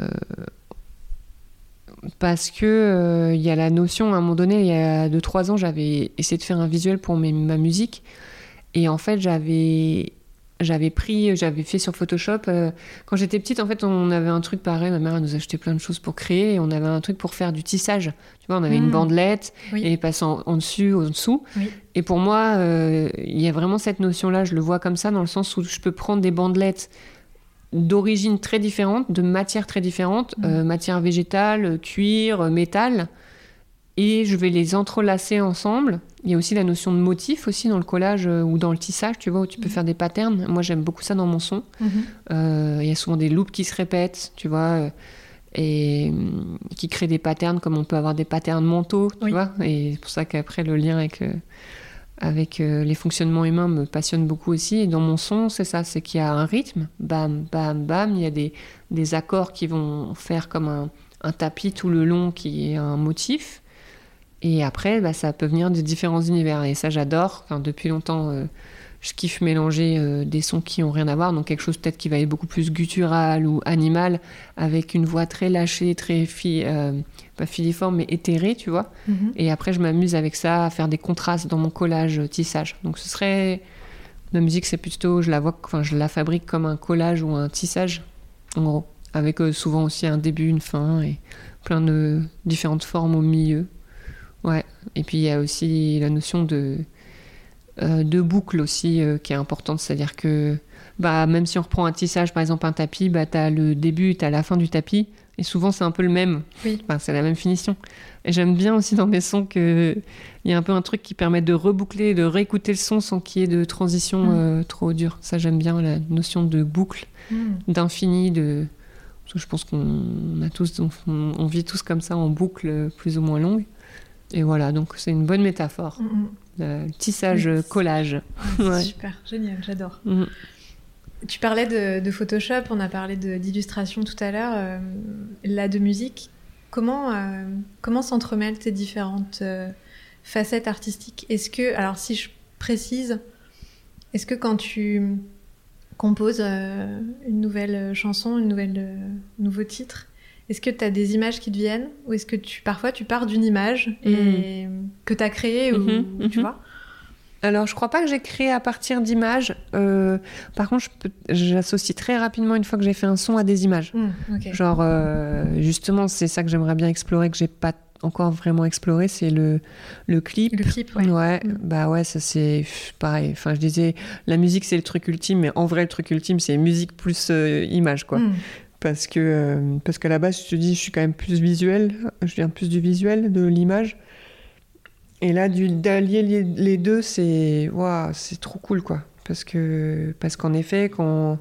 parce que il euh, y a la notion, à un moment donné, il y a deux trois ans, j'avais essayé de faire un visuel pour mes, ma musique. Et en fait, j'avais... J'avais pris, j'avais fait sur Photoshop. Euh, quand j'étais petite, en fait, on avait un truc pareil. Ma mère nous achetait plein de choses pour créer. Et on avait un truc pour faire du tissage. Tu vois, on avait mmh. une bandelette oui. et passant en, en dessus, en dessous. Oui. Et pour moi, il euh, y a vraiment cette notion-là. Je le vois comme ça, dans le sens où je peux prendre des bandelettes d'origine très différentes, de matières très différentes, mmh. euh, matière végétale, cuir, métal. Et je vais les entrelacer ensemble. Il y a aussi la notion de motif aussi dans le collage euh, ou dans le tissage, tu vois, où tu peux mmh. faire des patterns. Moi, j'aime beaucoup ça dans mon son. Mmh. Euh, il y a souvent des loops qui se répètent, tu vois, euh, et euh, qui créent des patterns, comme on peut avoir des patterns mentaux, tu oui. vois. Et c'est pour ça qu'après, le lien avec, euh, avec euh, les fonctionnements humains me passionne beaucoup aussi. Et dans mon son, c'est ça, c'est qu'il y a un rythme, bam, bam, bam. Il y a des, des accords qui vont faire comme un, un tapis tout le long qui est un motif. Et après, bah, ça peut venir de différents univers. Et ça, j'adore. Enfin, depuis longtemps, euh, je kiffe mélanger euh, des sons qui n'ont rien à voir. Donc, quelque chose peut-être qui va être beaucoup plus guttural ou animal, avec une voix très lâchée, très fi- euh, pas filiforme, mais éthérée, tu vois. Mm-hmm. Et après, je m'amuse avec ça, à faire des contrastes dans mon collage euh, tissage. Donc, ce serait... Ma musique, c'est plutôt... Je la vois... Enfin, je la fabrique comme un collage ou un tissage, en gros. Avec euh, souvent aussi un début, une fin, et plein de différentes formes au milieu. Ouais, et puis il y a aussi la notion de, euh, de boucle aussi euh, qui est importante, c'est-à-dire que bah, même si on reprend un tissage, par exemple un tapis, bah, t'as le début, t'as la fin du tapis, et souvent c'est un peu le même, oui. enfin, c'est la même finition. Et j'aime bien aussi dans mes sons qu'il y a un peu un truc qui permet de reboucler, de réécouter le son sans qu'il y ait de transition mmh. euh, trop dure. Ça j'aime bien, la notion de boucle, mmh. d'infini, de... Parce que je pense qu'on a tous, on, on vit tous comme ça en boucle plus ou moins longue. Et voilà, donc c'est une bonne métaphore. Mmh. Le tissage, oui. collage. Ouais, ouais. Super, génial, j'adore. Mmh. Tu parlais de, de Photoshop, on a parlé de, d'illustration tout à l'heure. Euh, là, de musique, comment, euh, comment s'entremêlent tes différentes euh, facettes artistiques? Est-ce que, alors si je précise, est-ce que quand tu composes euh, une nouvelle chanson, une nouvelle, euh, nouveau titre, est-ce que tu as des images qui te viennent ou est-ce que tu, parfois tu pars d'une image et mmh. que tu as créée ou, mmh, mmh. tu vois Alors, je crois pas que j'ai créé à partir d'images. Euh, par contre, je peux, j'associe très rapidement, une fois que j'ai fait un son, à des images. Mmh, okay. Genre, euh, justement, c'est ça que j'aimerais bien explorer, que j'ai pas encore vraiment exploré, c'est le, le clip. Le clip, ouais. Ouais, mmh. bah ouais, ça c'est pareil. Enfin, je disais, la musique c'est le truc ultime, mais en vrai, le truc ultime, c'est musique plus euh, image, quoi. Mmh. Parce que, euh, parce qu'à la base, je te dis, je suis quand même plus visuel, je viens plus du visuel, de l'image. Et là, du, d'allier les, les deux, c'est, wow, c'est trop cool, quoi. Parce, que, parce qu'en effet, quand...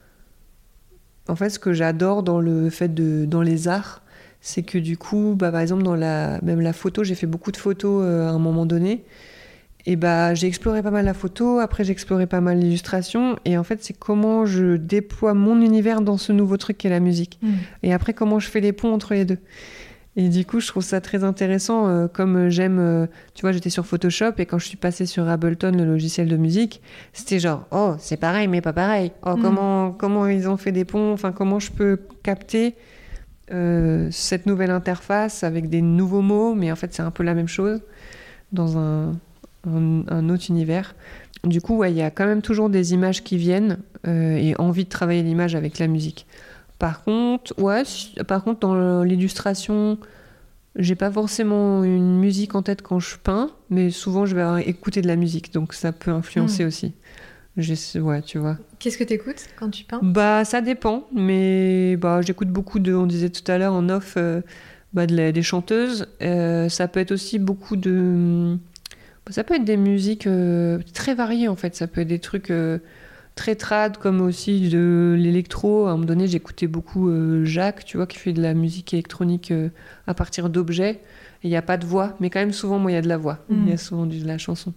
En fait, ce que j'adore dans le fait de... dans les arts, c'est que du coup, bah, par exemple, dans la... même la photo, j'ai fait beaucoup de photos euh, à un moment donné. Et bah, j'ai exploré pas mal la photo, après j'ai exploré pas mal l'illustration. Et en fait, c'est comment je déploie mon univers dans ce nouveau truc qu'est la musique. Mmh. Et après, comment je fais les ponts entre les deux. Et du coup, je trouve ça très intéressant, euh, comme j'aime... Euh, tu vois, j'étais sur Photoshop, et quand je suis passée sur Ableton, le logiciel de musique, c'était genre, oh, c'est pareil, mais pas pareil. Oh, mmh. comment, comment ils ont fait des ponts, enfin, comment je peux capter euh, cette nouvelle interface avec des nouveaux mots, mais en fait, c'est un peu la même chose, dans un, un, un autre univers. Du coup, ouais, il y a quand même toujours des images qui viennent, euh, et envie de travailler l'image avec la musique. Par contre, ouais, par contre, dans l'illustration, j'ai pas forcément une musique en tête quand je peins, mais souvent je vais écouter de la musique, donc ça peut influencer mmh. aussi. J'ai, ouais, tu vois. Qu'est-ce que t'écoutes quand tu peins ? Bah, ça dépend, mais bah, j'écoute beaucoup de, on disait tout à l'heure en off, euh, bah, de la, des chanteuses. Euh, ça peut être aussi beaucoup de, ça peut être des musiques euh, très variées en fait. Ça peut être des trucs euh, très trad, comme aussi de l'électro. À un moment donné, j'écoutais beaucoup euh, Jacques, tu vois, qui fait de la musique électronique euh, à partir d'objets. Il n'y a pas de voix, mais quand même souvent, moi, il y a de la voix. Il mmh. y a souvent de la chanson.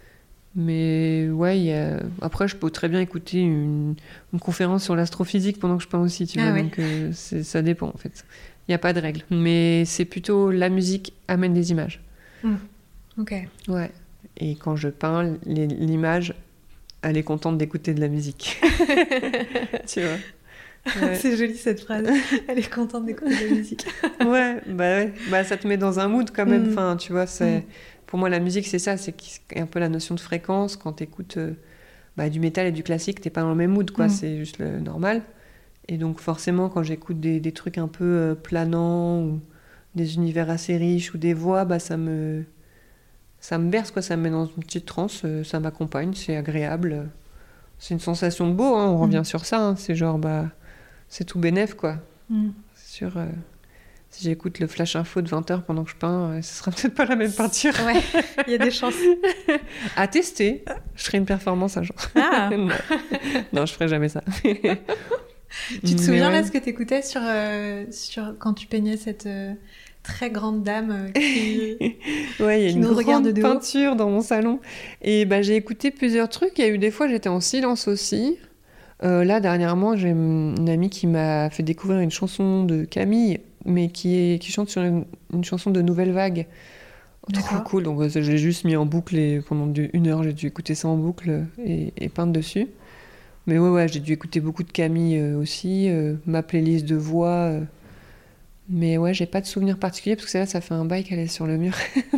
Mais ouais, y a... après, je peux très bien écouter une, une conférence sur l'astrophysique pendant que je peins aussi, tu vois. Ah ouais. Donc euh, c'est, ça dépend, en fait. Il n'y a pas de règle. Mais c'est plutôt la musique amène des images. Mmh. Ok. Ouais. Et quand je peins, les, l'image... elle est contente d'écouter de la musique. Tu vois. Ouais. C'est joli cette phrase. Elle est contente d'écouter de la musique. Ouais, bah ouais. Bah, ça te met dans un mood quand même. Mm. Enfin, tu vois, c'est... Mm. Pour moi, la musique, c'est ça. C'est un peu la notion de fréquence. Quand tu écoutes euh, bah, du métal et du classique, t'es pas dans le même mood, quoi. Mm. C'est juste le normal. Et donc, forcément, quand j'écoute des, des trucs un peu euh, planants ou des univers assez riches ou des voix, bah, ça me... ça me berce, quoi, ça me met dans une petite transe, euh, ça m'accompagne, c'est agréable. C'est une sensation de beau, hein, on revient mmh. sur ça. Hein, c'est genre, bah, c'est tout bénef, quoi. Mmh. Sur, euh, si j'écoute le flash info de vingt heures pendant que je peins, euh, ce sera peut-être pas la même peinture. Ouais, il y a des chances. À tester, je ferai une performance un jour. Ah. non. non, je ferai jamais ça. Tu te Mais souviens, ouais. là, ce que t'écoutais sur, euh, sur, quand tu peignais cette... Euh... très grande dame qui, ouais, il y a qui une nous regarde de haut. Peinture dans mon salon. Et bah, j'ai écouté plusieurs trucs. Il y a eu des fois, j'étais en silence aussi. Euh, là, dernièrement, j'ai une amie qui m'a fait découvrir une chanson de Camille, mais qui, est, qui chante sur une, une chanson de Nouvelle Vague. Trop cool. Donc, je l'ai juste mis en boucle et pendant une heure, j'ai dû écouter ça en boucle et, et peindre dessus. Mais ouais, ouais, j'ai dû écouter beaucoup de Camille euh, aussi. Euh, ma playlist de voix... Euh, Mais ouais, j'ai pas de souvenir particulier parce que là, ça fait un bail qu'elle est sur le mur.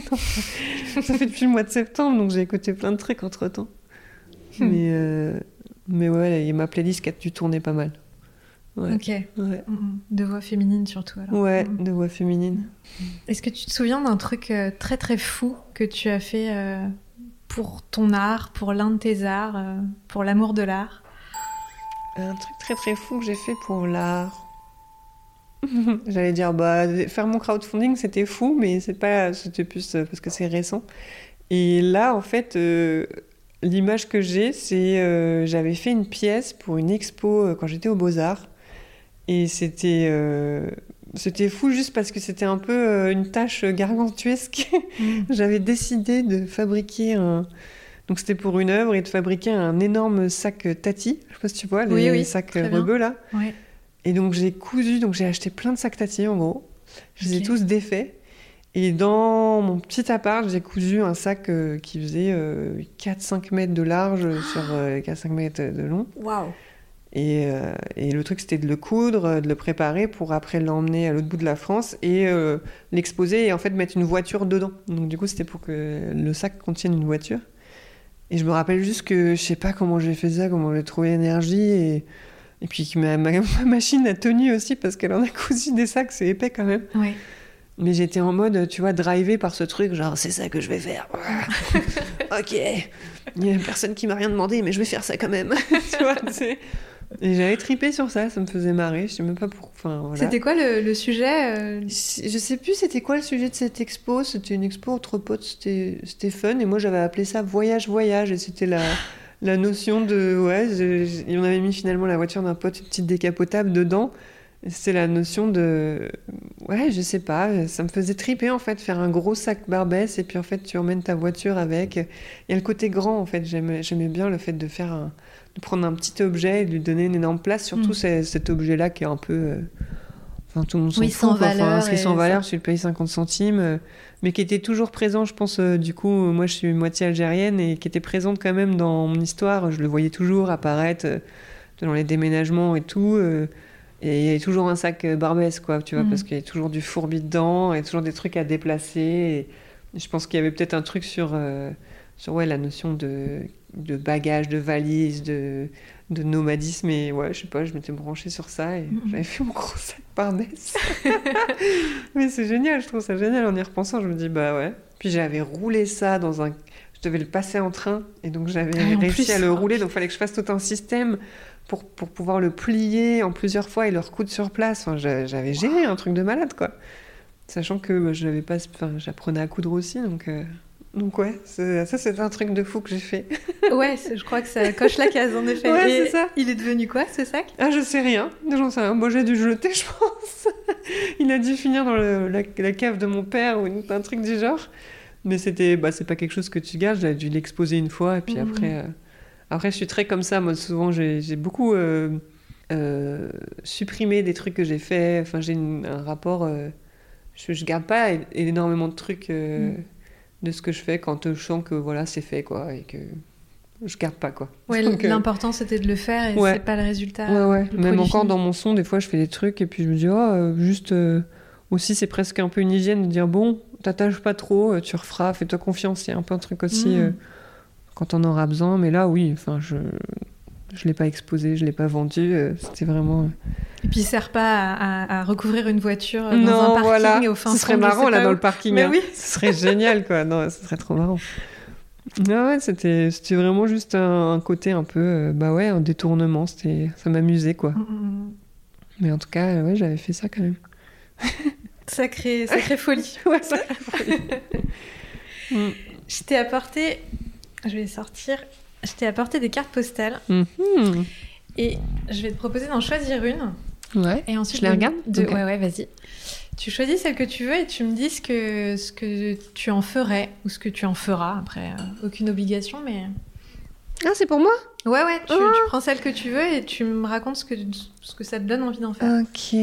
Ça fait depuis le mois de septembre, donc j'ai écouté plein de trucs entre temps. Hmm. Mais, euh, mais ouais, il y a ma playlist qui a dû tourner pas mal. Ouais. Ok. Ouais. De voix féminine surtout alors. Ouais, mmh. de voix féminine. Est-ce que tu te souviens d'un truc euh, très très fou que tu as fait euh, pour ton art, pour l'un de tes arts, euh, pour l'amour de l'art ? Un truc très très fou que j'ai fait pour l'art. J'allais dire, bah, faire mon crowdfunding, c'était fou, mais c'est pas, c'était plus parce que c'est récent. Et là, en fait, euh, l'image que j'ai, c'est... Euh, j'avais fait une pièce pour une expo euh, quand j'étais aux Beaux-Arts. Et c'était, euh, c'était fou juste parce que c'était un peu euh, une tâche gargantuesque. Mmh. J'avais décidé de fabriquer un... Donc c'était pour une œuvre et de fabriquer un énorme sac Tati. Je sais pas si tu vois, les, oui, oui, les sacs rebeux, là. Oui. Et donc j'ai cousu, donc j'ai acheté plein de sacs Tati en gros. Je les ai okay. tous défaits. Et dans mon petit appart, j'ai cousu un sac euh, qui faisait euh, quatre à cinq mètres de large sur euh, quatre à cinq mètres de long. Waouh. Et, euh, et le truc, c'était de le coudre, de le préparer pour après l'emmener à l'autre bout de la France et euh, l'exposer et en fait mettre une voiture dedans. Donc du coup, c'était pour que le sac contienne une voiture. Et je me rappelle juste que je sais pas comment j'ai fait ça, comment j'ai trouvé l'énergie. Et, et puis que ma, ma, ma machine a tenu aussi parce qu'elle en a cousu des sacs, c'est épais quand même. Ouais. Mais j'étais en mode, tu vois, drivée par ce truc, genre c'est ça que je vais faire. Ok, il y a personne qui m'a rien demandé, mais je vais faire ça quand même. Tu vois, c'est... Et j'avais tripé sur ça, ça me faisait marrer, je sais même pas pourquoi. Enfin, voilà. C'était quoi le, le sujet euh... Je sais plus c'était quoi le sujet de cette expo, c'était une expo entre potes, c'était, c'était fun, et moi j'avais appelé ça Voyage Voyage, et c'était la, la notion de... Ouais, je, je, on avait mis finalement la voiture d'un pote, une petite décapotable dedans, et c'était la notion de... Ouais, je sais pas, ça me faisait triper en fait, faire un gros sac Barbès, et puis en fait tu emmènes ta voiture avec. Il y a le côté grand en fait, j'aimais, j'aimais bien le fait de faire un... de prendre un petit objet et de lui donner une énorme place, surtout mmh. c'est, cet objet-là qui est un peu... Euh... Enfin, tout le monde s'en oui, fout, sans quoi. valeur. Enfin, ce qui est sans valeur, ça... tu le payes cinquante centimes, euh, mais qui était toujours présent, je pense, euh, du coup, euh, moi je suis moitié algérienne, et qui était présente quand même dans mon histoire, je le voyais toujours apparaître euh, dans les déménagements et tout, euh, et il y avait toujours un sac euh, Barbès, quoi, tu vois, mmh. parce qu'il y a toujours du fourbi dedans, et toujours des trucs à déplacer, et, et je pense qu'il y avait peut-être un truc sur, euh, sur ouais, la notion de... de bagages, de valises, de, de nomadisme, et ouais, je sais pas, je m'étais branchée sur ça et mmh. j'avais fait mon gros sac Barbès. Mais c'est génial, je trouve ça génial en y repensant, je me dis bah ouais. Puis j'avais roulé ça dans un... Je devais le passer en train, et donc j'avais ah, réussi plus, à le rouler, donc il fallait que je fasse tout un système pour, pour pouvoir le plier en plusieurs fois et le recoudre sur place. Enfin, j'avais géré un truc de malade, quoi. Sachant que bah, je n'avais pas... enfin, j'apprenais à coudre aussi, donc... Euh... Donc ouais, c'est, ça c'est un truc de fou que j'ai fait. Ouais, je crois que ça coche la case en effet. Ouais, et c'est ça. Il est devenu quoi ce sac ? Ah, je sais rien. J'en sais rien. Bon, j'ai dû le jeter, je pense. Il a dû finir dans le, la, la cave de mon père ou un truc du genre. Mais c'était, bah, c'est pas quelque chose que tu gardes. J'avais dû l'exposer une fois et puis mmh. après, euh, après je suis très comme ça. Moi, souvent, j'ai, j'ai beaucoup euh, euh, supprimé des trucs que j'ai faits. Enfin, j'ai une, un rapport. Euh, je, je garde pas énormément de trucs. Euh, mmh. de ce que je fais quand je sens que voilà c'est fait quoi et que je garde pas quoi. Ouais, donc, l'important euh... c'était de le faire et ouais. c'est pas le résultat. Ouais ouais. Le Même encore fini. Dans mon son des fois je fais des trucs et puis je me dis oh euh, juste euh... aussi c'est presque un peu une hygiène de dire bon t'attaches pas trop tu referas fais-toi confiance il y a un peu un truc aussi mmh. euh, quand on aura besoin mais là oui enfin je je l'ai pas exposé je l'ai pas vendu euh, c'était vraiment. Et puis il sert pas à, à, à recouvrir une voiture dans non, un parking voilà. au fin ce serait marrant là où. Dans le parking. Mais hein. oui. Ce serait génial quoi. Non, ce serait trop marrant. Non, ouais, c'était c'était vraiment juste un, un côté un peu euh, bah ouais un détournement. C'était ça m'amusait quoi. Mm-hmm. Mais en tout cas ouais j'avais fait ça quand même. Sacrée sacrée folie. Ouais sacrée folie. mm. Je t'ai apporté je vais sortir je t'ai apporté des cartes postales. Mm-hmm. Et je vais te proposer d'en choisir une. Ouais. Et ensuite, je les regarde. De... Okay. Ouais, ouais, vas-y. Tu choisis celle que tu veux et tu me dis ce que, ce que tu en ferais ou ce que tu en feras. Après, euh, aucune obligation, mais... Ah, c'est pour moi ? Ouais, ouais. Tu, oh. tu prends celle que tu veux et tu me racontes ce que, ce que ça te donne envie d'en faire. Ok.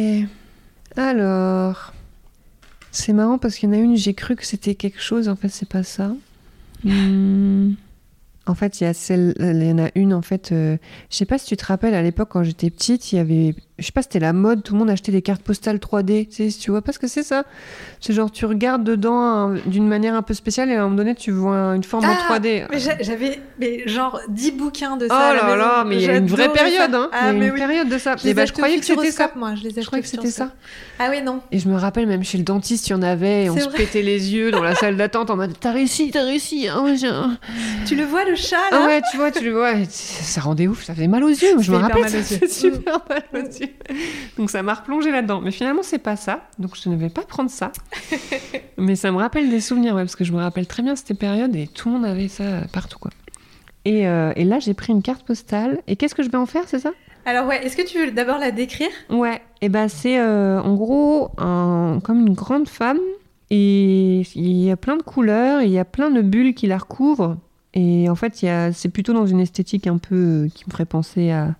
Alors... C'est marrant parce qu'il y en a une, j'ai cru que c'était quelque chose. En fait, c'est pas ça. Hmm... En fait, il y a celle, il y en a une en fait. Euh, je sais pas si tu te rappelles à l'époque quand j'étais petite, il y avait, je sais pas, c'était la mode, tout le monde achetait des cartes postales trois D. Tu sais, tu vois pas ce que c'est ça ? C'est genre tu regardes dedans hein, d'une manière un peu spéciale et à un moment donné tu vois une forme ah, en trois D. Mais j'avais mais genre dix bouquins de ça. Oh à la là maison. là, mais il y a une vraie période, hein. Ah, il y a mais une oui. période de ça. Je, les bah, je croyais que c'était ça. Moi, je les ai je croyais que c'était ça. Ah oui, non. Et je me rappelle même chez le dentiste, il y en avait, et on c'est se vrai. pétait les yeux dans la salle d'attente en mode t'as réussi, t'as réussi. Hein, ouais, tu le vois le chat là ? Ah ouais, tu vois, tu le vois. Ça rendait ouf, ça faisait mal aux yeux. Je me rappelle, ça faisait super mal aux yeux. Donc ça m'a replongé là-dedans. Mais finalement, c'est pas ça. Donc je ne vais pas prendre ça. Mais ça me rappelle des souvenirs, ouais, parce que je me rappelle très bien cette période et tout le monde avait ça partout, quoi. Et, euh, et là, j'ai pris une carte postale. Et qu'est-ce que je vais en faire, c'est ça ? Alors ouais, est-ce que tu veux d'abord la décrire ? Ouais, et ben c'est euh, en gros un, comme une grande femme. Et il y a plein de couleurs, et il y a plein de bulles qui la recouvrent. Et en fait, il y a, c'est plutôt dans une esthétique un peu euh, qui me ferait penser à,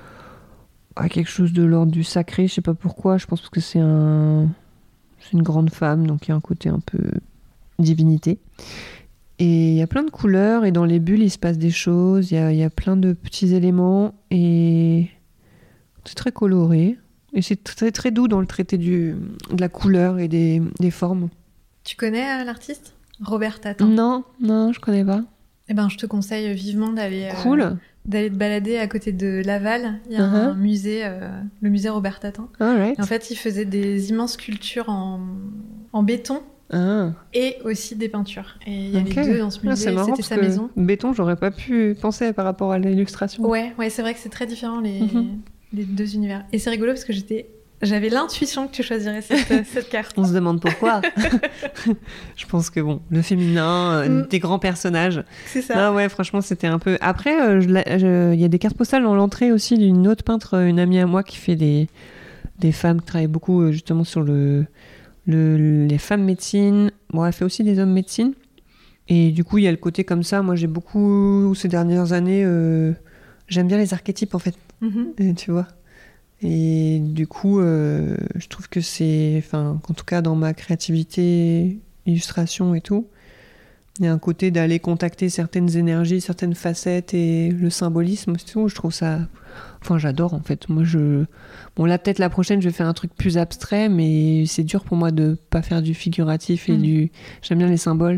à quelque chose de l'ordre du sacré. Je sais pas pourquoi, je pense parce que c'est, un, c'est une grande femme, donc il y a un côté un peu divinité. Et il y a plein de couleurs, et dans les bulles, il se passe des choses, il y a, il y a plein de petits éléments, et c'est très coloré. Et c'est très, très doux dans le traité du, de la couleur et des, des formes. Tu connais euh, l'artiste ? Roberta Tan. Non, non, je connais pas. Eh ben, je te conseille vivement d'aller, Cool. euh, d'aller te balader à côté de Laval. Il y a Uh-huh. un musée, euh, le musée Robert Tatin. All right. Et en fait, il faisait des immenses sculptures en, en béton Ah. et aussi des peintures. Et il y avait Ok. deux dans ce Ah, musée, c'est marrant c'était parce sa que maison. béton, j'aurais pas pu penser par rapport à l'illustration. Ouais, ouais, c'est vrai que c'est très différent les, Mhm. les deux univers. Et c'est rigolo parce que j'étais, j'avais l'intuition que tu choisirais cette, cette carte. On se demande pourquoi. Je pense que bon, le féminin, euh, Mm. des grands personnages. C'est ça. Ah ouais, franchement, c'était un peu. Après, euh, je la- je- il y a des cartes postales dans l'entrée aussi d'une autre peintre, une amie à moi qui fait des, des femmes, qui travaille beaucoup euh, justement sur le, le, les femmes médecine. Bon, elle fait aussi des hommes médecine. Et du coup, il y a le côté comme ça. Moi, j'ai beaucoup, ces dernières années, euh, j'aime bien les archétypes en fait, Mhm. et tu vois. Et du coup, euh, je trouve que c'est, enfin, en tout cas dans ma créativité, illustration et tout, il y a un côté d'aller contacter certaines énergies, certaines facettes et le symbolisme, c'est tout. Je trouve ça, enfin, j'adore en fait. Moi, je, bon là peut-être la prochaine, je vais faire un truc plus abstrait, mais c'est dur pour moi de pas faire du figuratif et Mm. du, j'aime bien les symboles.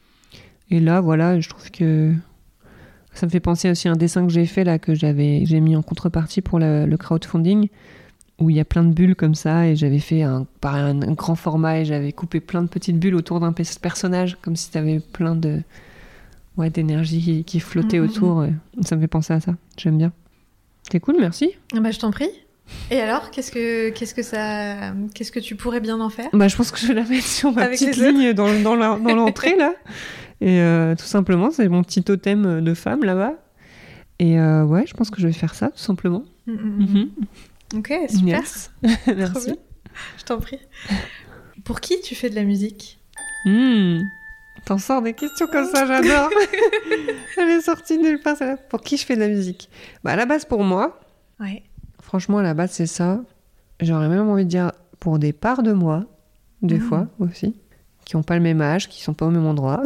Et là, voilà, je trouve que ça me fait penser aussi à un dessin que j'ai fait là, que j'avais, j'ai mis en contrepartie pour la- le crowdfunding, où il y a plein de bulles comme ça, et j'avais fait un, pareil, un, un grand format, et j'avais coupé plein de petites bulles autour d'un pe- personnage, comme si tu avais plein de, ouais, d'énergie qui, qui flottait Mm, mm, autour. et ça me fait penser à ça. J'aime bien. C'est cool, merci. Ah bah, je t'en prie. Et alors, qu'est-ce que, qu'est-ce que ça, qu'est-ce que tu pourrais bien en faire? Bah, je pense que je vais la mettre sur ma Avec petite les autres. ligne dans, dans, la- dans l'entrée là. Et euh, tout simplement, c'est mon petit totem de femme là-bas. Et euh, ouais, je pense que je vais faire ça tout simplement. Mm, mm, mm. Mhm. Ok, super. Yes. Trop Merci. bien. Je t'en prie. Pour qui tu fais de la musique? Hmm. T'en sors des questions comme ça, j'adore. Elle est sortie de nulle part, celle-là. Pour qui je fais de la musique? Bah, à la base, pour moi, Ouais. franchement, à la base, c'est ça. J'aurais même envie de dire pour des parts de moi, des Mhm. fois aussi, qui n'ont pas le même âge, qui sont pas au même endroit.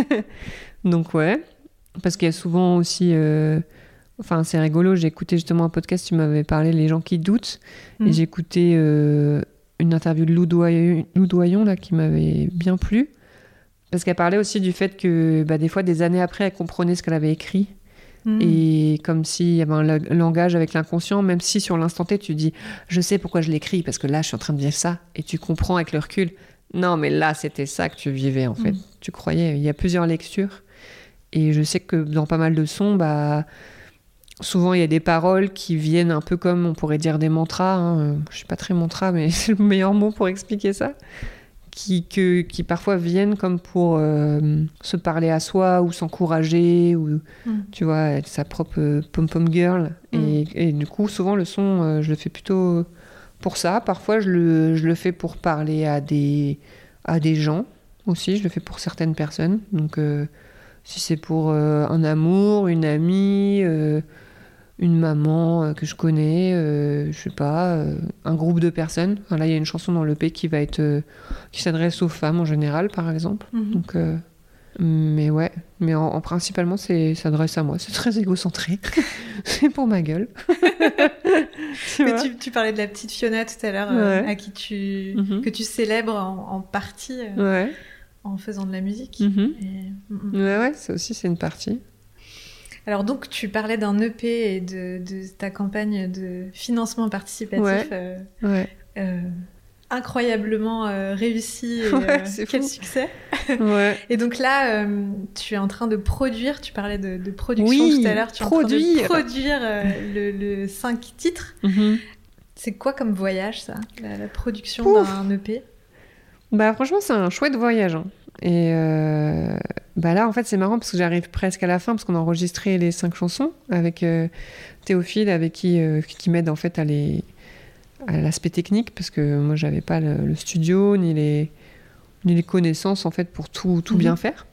Donc, ouais. Parce qu'il y a souvent aussi. euh, Enfin, c'est rigolo, j'ai écouté justement un podcast, tu m'avais parlé Les gens qui doutent. Mhm. Et j'ai écouté euh, une interview de Lou Doyon, Lou Doyon, là, qui m'avait bien plu. Parce qu'elle parlait aussi du fait que bah, des fois, des années après, elle comprenait ce qu'elle avait écrit. Mm. Et comme s'il y avait un la- langage avec l'inconscient, même si sur l'instant T, tu dis « je sais pourquoi je l'écris, parce que là, je suis en train de vivre ça ». Et tu comprends avec le recul « non, mais là, c'était ça que tu vivais, en fait. Mm. Tu croyais. » Il y a plusieurs lectures. Et je sais que dans pas mal de sons, bah, souvent, il y a des paroles qui viennent un peu comme, on pourrait dire, des mantras. Hein. Je suis pas très mantra, mais c'est le meilleur mot pour expliquer ça. Qui, que, qui parfois viennent comme pour euh, se parler à soi ou s'encourager ou Mm. tu vois être sa propre euh, pom-pom girl Mm. et, et du coup souvent le son euh, je le fais plutôt pour ça. Parfois je le, je le fais pour parler à des, à des gens aussi, je le fais pour certaines personnes, donc euh, si c'est pour euh, un amour, une amie, euh, une maman euh, que je connais, euh, je sais pas, euh, un groupe de personnes. Enfin, là, il y a une chanson dans l'E P qui va être euh, qui s'adresse aux femmes en général, par exemple. Mhm. Donc, euh, mais ouais, mais en, en principalement, c'est ça s'adresse à moi. C'est très égocentré. C'est pour ma gueule. Tu Mais vois tu, tu parlais de la petite Fiona tout à l'heure, euh, Ouais. à qui tu, Mhm. que tu célèbres en, en partie euh, Ouais. en faisant de la musique. Mhm. Et- mm, mm. Ouais, ouais, ça aussi, c'est une partie. Alors donc, tu parlais d'un E P et de, de ta campagne de financement participatif. Ouais. euh, Ouais. euh, incroyablement euh, réussi et Ouais, euh, c'est quel fou. succès. Ouais. Et donc là, euh, tu es en train de produire, tu parlais de, de production Oui, tout à l'heure, tu es en produire. train de produire euh, le, le cinq titres. Mhm. C'est quoi comme voyage ça, la, la production Ouf. d'un E P? Bah franchement c'est un chouette voyage hein. Et euh, bah là en fait c'est marrant parce que j'arrive presque à la fin parce qu'on a enregistré les cinq chansons avec euh, Théophile avec qui, euh, qui m'aide en fait à, les, à l'aspect technique parce que moi j'avais pas le, le studio ni les, ni les connaissances en fait pour tout, tout Mhm. bien faire.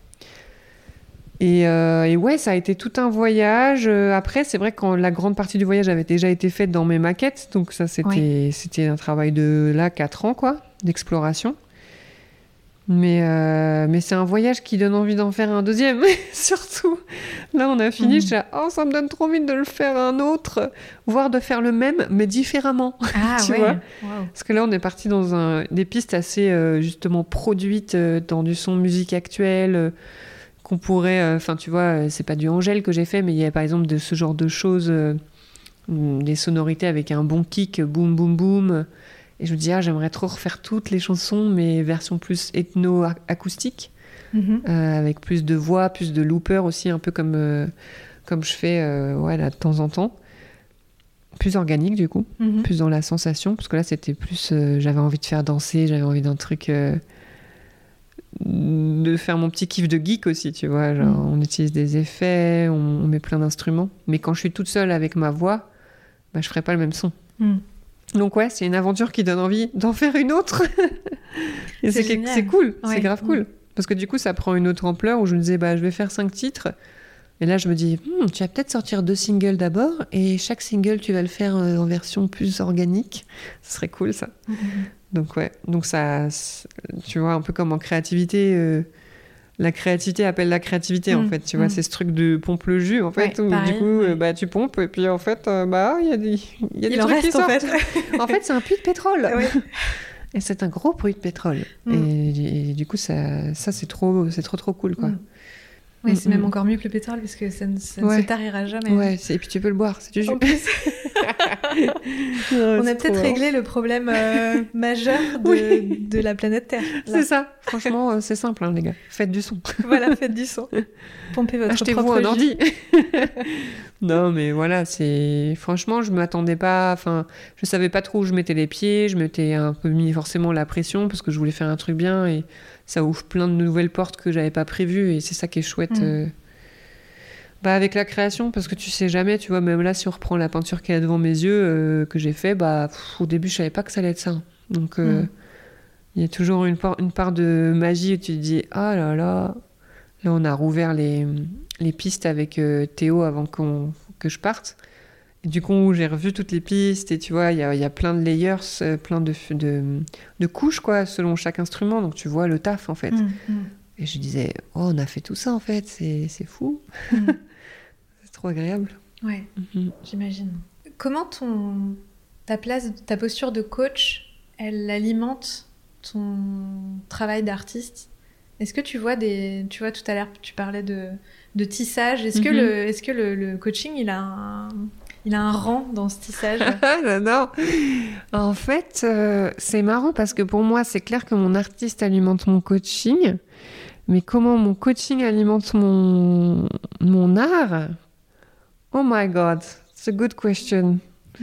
Et, euh, et ouais, ça a été tout un voyage. Euh, Après, c'est vrai que quand la grande partie du voyage avait déjà été faite dans mes maquettes, donc ça, c'était, c'était un travail de là, quatre ans, quoi, d'exploration. Mais, euh, mais c'est un voyage qui donne envie d'en faire un deuxième, surtout. Là, on a fini, Mhm. je suis là, oh, ça me donne trop envie de le faire un autre, voire de faire le même, mais différemment. Ah Tu ouais. vois Waouh. Parce que là, on est parti dans un, des pistes assez, euh, justement, produites euh, dans du son musique actuelle, euh, qu'on pourrait... Enfin, euh, tu vois, c'est pas du Angèle que j'ai fait, mais il y a par exemple de ce genre de choses, euh, des sonorités avec un bon kick, boum, boum, boum. Et je me dis, ah, j'aimerais trop refaire toutes les chansons, mais version plus ethno-acoustique, mm-hmm. euh, avec plus de voix, plus de looper aussi, un peu comme, euh, comme je fais euh, ouais, là, de temps en temps. Plus organique du coup, mm-hmm. plus dans la sensation, parce que là c'était plus, euh, j'avais envie de faire danser, j'avais envie d'un truc, euh, de faire mon petit kiff de geek aussi, tu vois, genre mm. on utilise des effets, on, on met plein d'instruments, mais quand je suis toute seule avec ma voix, bah, je ferai pas le même son. Mm. Donc ouais, c'est une aventure qui donne envie d'en faire une autre. Et c'est, c'est, c'est cool, ouais. c'est grave cool, mm. parce que du coup ça prend une autre ampleur où je me disais, bah je vais faire cinq titres. Et là, je me dis, hm, tu vas peut-être sortir deux singles d'abord, et chaque single, tu vas le faire euh, en version plus organique. Ce serait cool, ça. Mm-hmm. Donc, ouais. Donc, ça, tu vois, un peu comme en créativité, euh, la créativité appelle la créativité, mm. en fait. Tu mm. vois, c'est ce truc de pompe le jus, en fait, ouais, où pareil, du coup, ouais. euh, bah, tu pompes, et puis en fait, euh, bah, il y a des, y a des il trucs en reste, qui sortent. En fait, en fait c'est un puits de pétrole. Ouais. Et c'est un gros puits de pétrole. Mm. Et, et du coup, ça, ça c'est trop, c'est trop, trop cool, quoi. Mm. Oui, c'est mmh. même encore mieux que le pétrole parce que ça ne, ça ouais. ne se tarira jamais. Ouais, c'est... et puis tu peux le boire, c'est du jus. En plus. non, on a peut-être réglé le problème euh, majeur de, oui. de la planète Terre. Là. C'est ça. Franchement, euh, c'est simple, hein, les gars. Faites du son. Voilà, faites du son. Pompez votre Achetez-vous propre un ordi. Non, mais voilà, c'est... Franchement, je m'attendais pas... Enfin, je savais pas trop où je mettais les pieds. Je m'étais un peu mis forcément la pression parce que je voulais faire un truc bien et ça ouvre plein de nouvelles portes que j'avais pas prévues et c'est ça qui est chouette. Mmh. Euh... Bah, avec la création, parce que tu sais jamais, tu vois, même là, si on reprend la peinture qui est devant mes yeux, euh, que j'ai fait, bah, pff, au début, je savais pas que ça allait être ça. Donc, il euh, mmh. y a toujours une part, une part de magie où tu te dis, ah là là, là, on a rouvert les, les pistes avec euh, Théo avant qu'on, que je parte. Et du coup, j'ai revu toutes les pistes et tu vois, il y a, y a plein de layers, euh, plein de, de, de couches, quoi, selon chaque instrument. Donc, tu vois le taf, en fait. Mmh, mmh. Et je disais, oh, on a fait tout ça, en fait, c'est, c'est fou. Mmh. C'est trop agréable. Ouais, mmh. J'imagine. Comment ton, ta place, ta posture de coach, elle alimente ton travail d'artiste? Est-ce que tu vois des... Tu vois, tout à l'heure, tu parlais de, de tissage. Est-ce mmh. que, le, est-ce que le, le coaching, il a un... Il a un rang dans ce tissage. non, non. En fait, euh, c'est marrant parce que pour moi, c'est clair que mon artiste alimente mon coaching. Mais comment mon coaching alimente mon, mon art? Oh my God, it's a good question. Mm.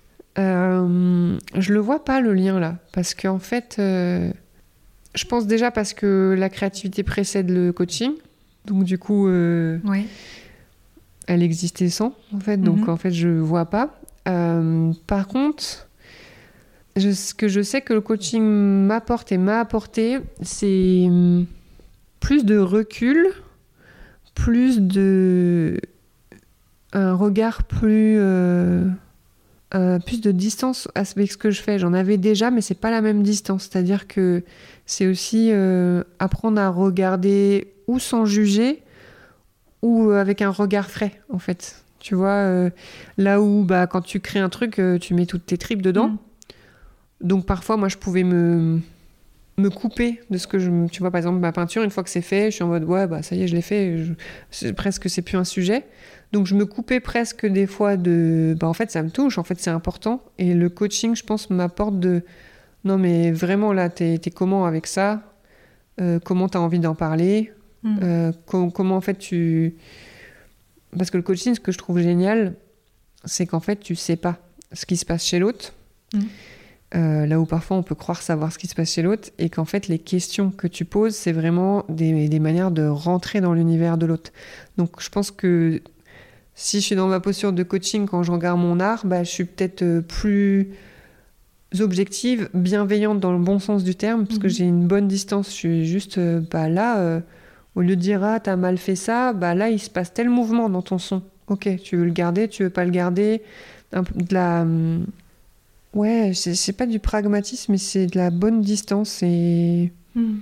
Euh, je le vois pas, le lien là. Parce qu'en fait, euh, je pense déjà parce que la créativité précède le coaching. Donc du coup... Euh, oui. Elle existait sans, en fait, donc mm-hmm. en fait, je vois pas. Euh, par contre, je, ce que je sais que le coaching m'apporte et m'a apporté, c'est plus de recul, plus de... un regard plus... Euh, euh, plus de distance avec ce que je fais. J'en avais déjà, mais c'est pas la même distance. C'est-à-dire que c'est aussi euh, apprendre à regarder ou sans juger, ou avec un regard frais, en fait. Tu vois, euh, là où, bah, quand tu crées un truc, euh, tu mets toutes tes tripes dedans. Mmh. Donc, parfois, moi, je pouvais me, me couper de ce que je... Tu vois, par exemple, ma peinture, une fois que c'est fait, je suis en mode, ouais, bah, ça y est, je l'ai fait. Je, c'est, presque, c'est plus un sujet. Donc, je me coupais presque des fois de... Bah, en fait, ça me touche. En fait, c'est important. Et le coaching, je pense, m'apporte de... Non, mais vraiment, là, t'es, t'es comment avec ça? euh, Comment t'as envie d'en parler? Euh, com- comment en fait tu... Parce que le coaching, ce que je trouve génial, c'est qu'en fait, tu sais pas ce qui se passe chez l'autre. Mmh. Euh, là où parfois on peut croire savoir ce qui se passe chez l'autre, et qu'en fait, les questions que tu poses, c'est vraiment des, des manières de rentrer dans l'univers de l'autre. Donc, je pense que si je suis dans ma posture de coaching, quand je regarde mon art, bah, je suis peut-être plus objective, bienveillante dans le bon sens du terme, parce mmh. que j'ai une bonne distance. Je suis juste euh, bah, là... Euh, Au lieu de dire « Ah, t'as mal fait ça », bah là, il se passe tel mouvement dans ton son. Ok, tu veux le garder, tu veux pas le garder. Un peu de la... Ouais, c'est, c'est pas du pragmatisme, mais c'est de la bonne distance. Et... Mm.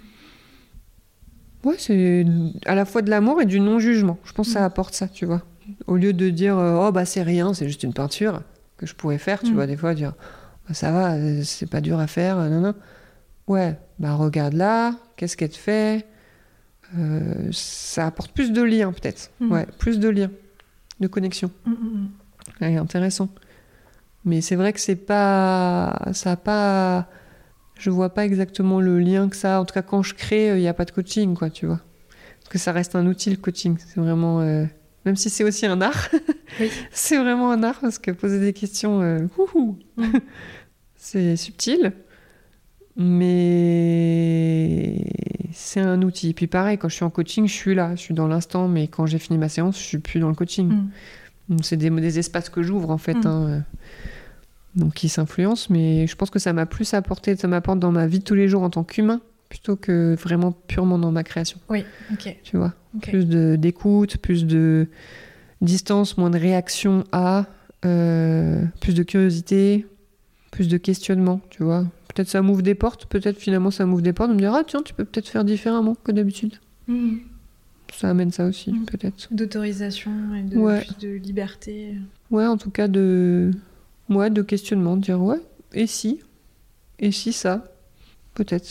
Ouais, c'est à la fois de l'amour et du non-jugement. Je pense mm. que ça apporte ça, tu vois. Au lieu de dire « Oh, bah c'est rien, c'est juste une peinture », que je pourrais faire, tu mm. vois, des fois, dire bah, « Ça va, c'est pas dur à faire, non, non. » Ouais, bah regarde là, qu'est-ce qu'elle te fait ? euh, ça apporte plus de liens peut-être. Mmh. Ouais, plus de liens, de connexion. Mmh. Ouais, intéressant. Mais c'est vrai que c'est pas, ça a pas, je vois pas exactement le lien que ça. En tout cas, quand je crée, il y a pas de coaching, quoi, tu vois. Parce que ça reste un outil, le coaching. C'est vraiment, euh, même si c'est aussi un art, oui. C'est vraiment un art parce que poser des questions, euh, ouhou, mmh. C'est subtil. Mais c'est un outil. Puis pareil, quand je suis en coaching, je suis là, je suis dans l'instant, mais quand j'ai fini ma séance, je suis plus dans le coaching. Mm. Donc c'est des, des espaces que j'ouvre en fait, mm. hein, donc qui s'influencent. Mais je pense que ça m'a plus apporté, ça m'apporte dans ma vie de tous les jours en tant qu'humain, plutôt que vraiment purement dans ma création. Oui, ok. Tu vois, okay. Plus de, d'écoute, plus de distance, moins de réaction à, euh, plus de curiosité, plus de questionnement, tu vois. Peut-être ça m'ouvre des portes, peut-être finalement ça m'ouvre des portes de me dire « Ah tiens, tu peux peut-être faire différemment que d'habitude. Mmh. » Ça amène ça aussi, mmh. peut-être. D'autorisation et de ouais. plus de liberté. Ouais, en tout cas de, ouais, de questionnement, de dire « Ouais, et si ? Et si ça ? Peut-être. »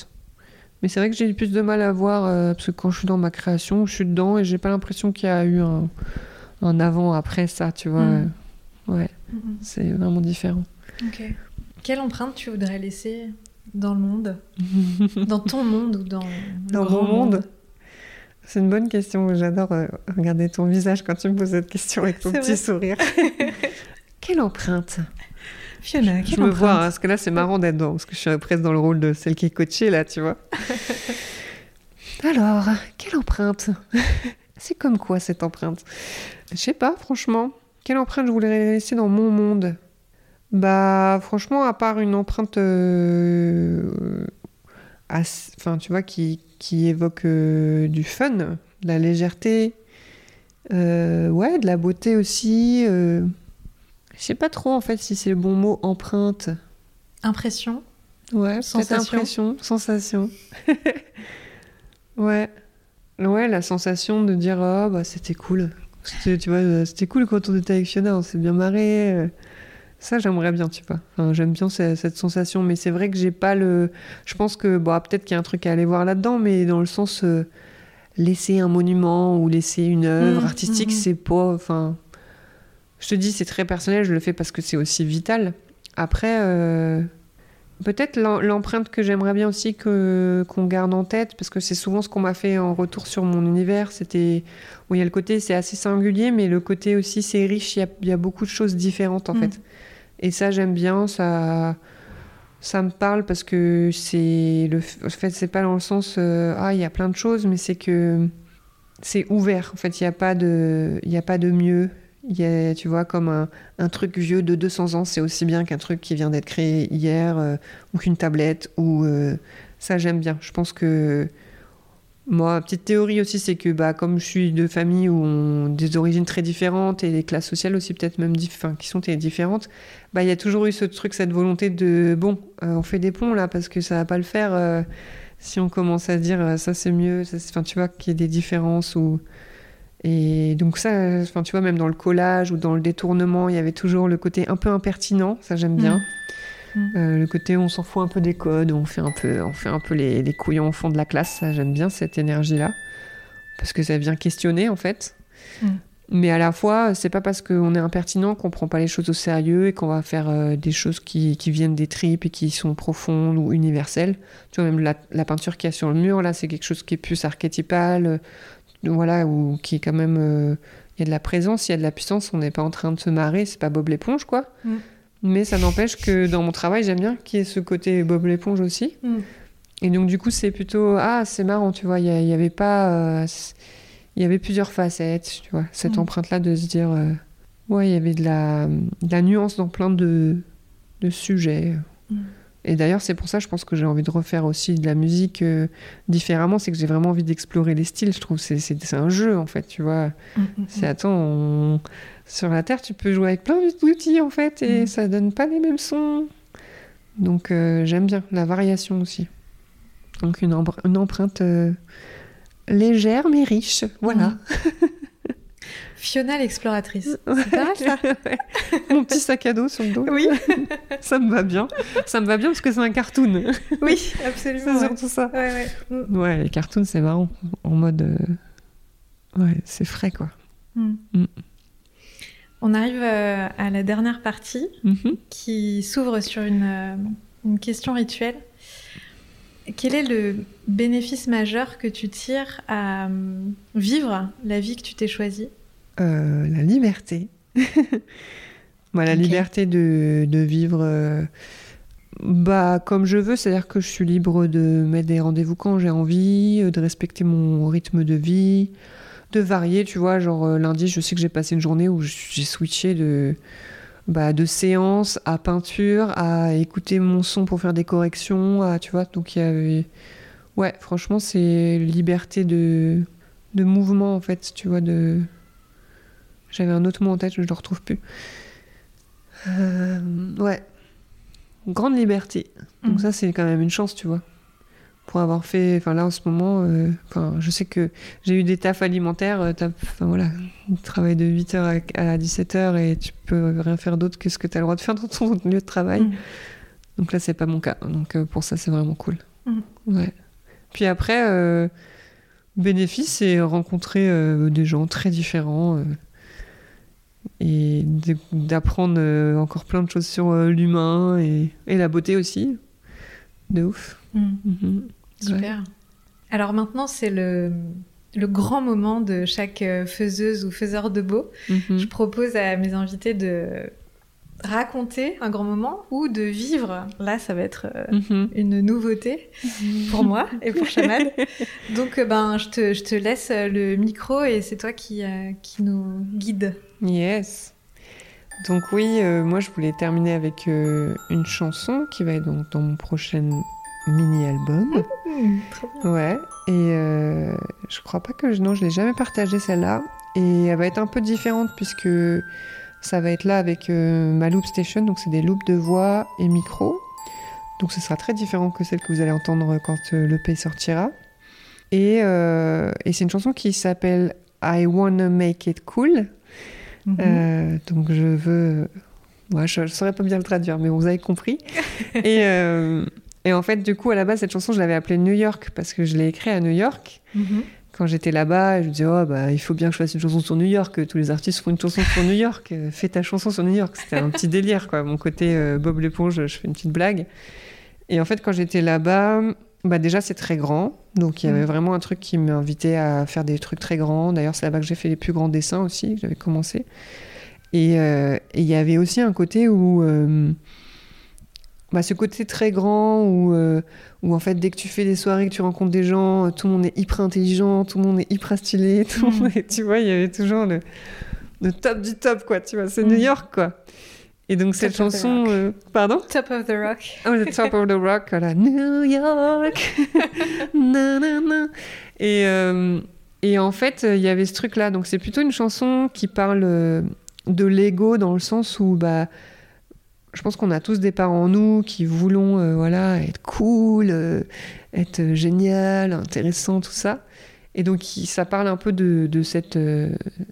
Mais c'est vrai que j'ai plus de mal à voir, euh, parce que quand je suis dans ma création, je suis dedans et j'ai pas l'impression qu'il y a eu un, un avant-après ça, tu vois. Mmh. Ouais, mmh. C'est vraiment différent. Ok. Quelle empreinte tu voudrais laisser dans le monde ? Dans ton monde ou dans le dans grand mon monde, monde ? C'est une bonne question. J'adore euh, regarder ton visage quand tu me poses cette question avec ton c'est petit vrai. Sourire. Quelle empreinte ? Fiona, quelle je empreinte ? me vois, hein, parce que là, c'est marrant d'être dans, parce que je suis presque dans le rôle de celle qui est coachée, là, tu vois. Alors, quelle empreinte ? C'est comme quoi, cette empreinte ? Je sais pas, franchement. Quelle empreinte je voudrais laisser dans mon monde ? Bah, franchement, à part une empreinte, euh, assez, enfin, tu vois, qui, qui évoque euh, du fun, de la légèreté, euh, ouais, de la beauté aussi. Euh, je sais pas trop, en fait, si c'est le bon mot, empreinte. Impression. Ouais, sensation. Peut-être impression, sensation. ouais. Ouais, la sensation de dire, oh, bah, c'était cool. C'était, tu vois, c'était cool quand on était avec Fiona, on s'est bien marré. Ça, j'aimerais bien, tu vois. Enfin, j'aime bien cette, cette sensation, mais c'est vrai que j'ai pas le... Je pense que, bon, peut-être qu'il y a un truc à aller voir là-dedans, mais dans le sens, euh, laisser un monument ou laisser une œuvre mmh, artistique, mmh. c'est pas... Enfin, je te dis, c'est très personnel, je le fais parce que c'est aussi vital. Après, euh, peut-être l'empreinte que j'aimerais bien aussi que, qu'on garde en tête, parce que c'est souvent ce qu'on m'a fait en retour sur mon univers, c'était... Où il y a le côté, c'est assez singulier, mais le côté aussi, c'est riche, il y a, il y a beaucoup de choses différentes, en mmh. fait. Et ça, j'aime bien, ça, ça me parle parce que c'est le en fait, c'est pas dans le sens euh, ah, il y a plein de choses, mais c'est que c'est ouvert. En fait, il y a pas de, il y a pas de mieux. Il y a, tu vois, comme un, un truc vieux de deux cents ans, c'est aussi bien qu'un truc qui vient d'être créé hier euh, ou qu'une tablette. Ou euh, ça, j'aime bien. Je pense que moi, petite théorie aussi, c'est que bah, comme je suis de famille où on des origines très différentes et des classes sociales aussi peut-être même dif- enfin, qui sont différentes, bah, il y a toujours eu ce truc, cette volonté de bon, euh, on fait des ponts là parce que ça va pas le faire euh, si on commence à dire euh, ça c'est mieux, ça, c'est... Enfin, tu vois qu'il y ait des différences ou... Et donc ça, enfin, tu vois, même dans le collage ou dans le détournement, il y avait toujours le côté un peu impertinent, ça j'aime bien. Mmh. Euh, le côté où on s'en fout un peu des codes, où on fait un peu, on fait un peu les, les couillons au fond de la classe, ça j'aime bien cette énergie-là, parce que ça vient questionner en fait. Mm. Mais à la fois, c'est pas parce qu'on est impertinent qu'on prend pas les choses au sérieux et qu'on va faire euh, des choses qui, qui viennent des tripes et qui sont profondes ou universelles. Tu vois, même la, la peinture qu'il y a sur le mur, là, c'est quelque chose qui est plus archétypal, euh, voilà, ou qui est quand même... Il euh, y a de la présence, il y a de la puissance, on n'est pas en train de se marrer, c'est pas Bob l'éponge, quoi. Mm. Mais ça n'empêche que dans mon travail, j'aime bien qu'il y ait ce côté Bob l'éponge aussi. Mm. Et donc, du coup, c'est plutôt... Ah, c'est marrant, tu vois, il y, y avait pas... Euh, il y avait plusieurs facettes, tu vois. Cette mm. empreinte-là de se dire... Euh, ouais, il y avait de la, de la nuance dans plein de, de sujets. Mm. Et d'ailleurs, c'est pour ça, je pense que j'ai envie de refaire aussi de la musique euh, différemment. C'est que j'ai vraiment envie d'explorer les styles. Je trouve que c'est, c'est, c'est un jeu, en fait, tu vois. Mm, mm, c'est, attends, on... sur la Terre, tu peux jouer avec plein d'outils, en fait, et mm. ça donne pas les mêmes sons. Donc, euh, j'aime bien la variation aussi. Donc, une, embr- une empreinte euh, légère, mais riche. Voilà. Mm. Fiona l'exploratrice. C'est pas mal ça. Ouais. Mon petit sac à dos sur le dos. Oui. Ça me va bien. Ça me va bien parce que c'est un cartoon. Oui, absolument. C'est ouais. surtout ça. Ouais, ouais. Mm. Ouais, les cartoons, c'est marrant. En mode... euh, Ouais, c'est frais, quoi. Mm. Mm. On arrive euh, à la dernière partie Mm-hmm. qui s'ouvre sur une, euh, une question rituelle. Quel est le bénéfice majeur que tu tires à euh, vivre la vie que tu t'es choisie ? Euh, la liberté. Bah, la Ok. liberté de, de vivre euh, bah, comme je veux, c'est-à-dire que je suis libre de mettre des rendez-vous quand j'ai envie, euh, de respecter mon rythme de vie, de varier, tu vois. Genre euh, lundi, je sais que j'ai passé une journée où j'ai switché de, bah, de séance à peinture, à écouter mon son pour faire des corrections, à, tu vois. Donc il y avait... Ouais, franchement, c'est liberté de, de mouvement, en fait, tu vois, de... J'avais un autre mot en tête, je ne le retrouve plus. Euh, ouais. Grande liberté. Donc Mhm. ça, c'est quand même une chance, tu vois. Pour avoir fait... Enfin, là, en ce moment, euh, enfin, je sais que j'ai eu des tafs alimentaires. euh, t'as- Enfin, voilà. Tu travailles de huit heures à, à dix-sept heures et tu peux rien faire d'autre que ce que tu as le droit de faire dans ton lieu de travail. Mm. Donc là, c'est pas mon cas. Donc euh, pour ça, c'est vraiment cool. Mhm. Ouais. Puis après, euh, bénéfice, c'est rencontrer euh, des gens très différents euh, et d- d'apprendre euh, encore plein de choses sur euh, l'humain et, et la beauté aussi. De ouf. Mm. Mhm. Super. Ouais. Alors maintenant, c'est le, le grand moment de chaque euh, faiseuse ou faiseur de beau. Mhm. Je propose à mes invités de raconter un grand moment ou de vivre. Là, ça va être euh, Mhm. une nouveauté pour moi et pour Chamad. Donc, euh, ben, je te, je te laisse euh, le micro et c'est toi qui, euh, qui nous guide. Yes. Donc oui, euh, moi je voulais terminer avec euh, une chanson qui va être donc dans mon prochain mini-album. trop bien. Ouais, et euh, je crois pas que je... Non, je l'ai jamais partagée celle-là. Et elle va être un peu différente puisque ça va être là avec euh, ma loop station, donc c'est des loops de voix et micro. Donc ce sera très différent que celle que vous allez entendre quand euh, l'E P sortira. Et, euh, et c'est une chanson qui s'appelle I Wanna Make It Cool. Mhm. Euh, donc je veux... Ouais, je ne saurais pas bien le traduire, mais vous avez compris. et, euh, et en fait, du coup, à la base, cette chanson, je l'avais appelée New York parce que je l'ai écrite à New York. Mhm. Quand j'étais là-bas, je me disais, oh, bah, il faut bien que je fasse une chanson sur New York. Tous les artistes font une chanson sur New York. Euh, Fais ta chanson sur New York. C'était un petit délire, quoi. Mon côté euh, Bob l'éponge, je fais une petite blague. Et en fait, quand j'étais là-bas, bah, déjà, c'est très grand. Donc, il y avait Mhm. vraiment un truc qui m'invitait à faire des trucs très grands. D'ailleurs, c'est là-bas que j'ai fait les plus grands dessins aussi, que j'avais commencé. Et euh, et il y avait aussi un côté où... euh, bah, ce côté très grand où, euh, où en fait dès que tu fais des soirées, que tu rencontres des gens, euh, tout le monde est hyper intelligent, tout le monde est hyper stylé, tout le Mm. monde est- tu vois, il y avait toujours le, le top du top, quoi, tu vois, c'est Mm. New York, quoi. Et donc cette Top of the chanson, rock. euh, pardon? Top of the rock. Oh, the top of the rock, voilà, New York, nanana. Et, euh, et en fait, il y avait ce truc-là, donc c'est plutôt une chanson qui parle euh, de l'ego dans le sens où, bah, je pense qu'on a tous des parts en nous qui voulons euh, voilà, être cool, euh, être euh, génial, intéressant, tout ça. Et donc, il- ça parle un peu de, de, cette, euh,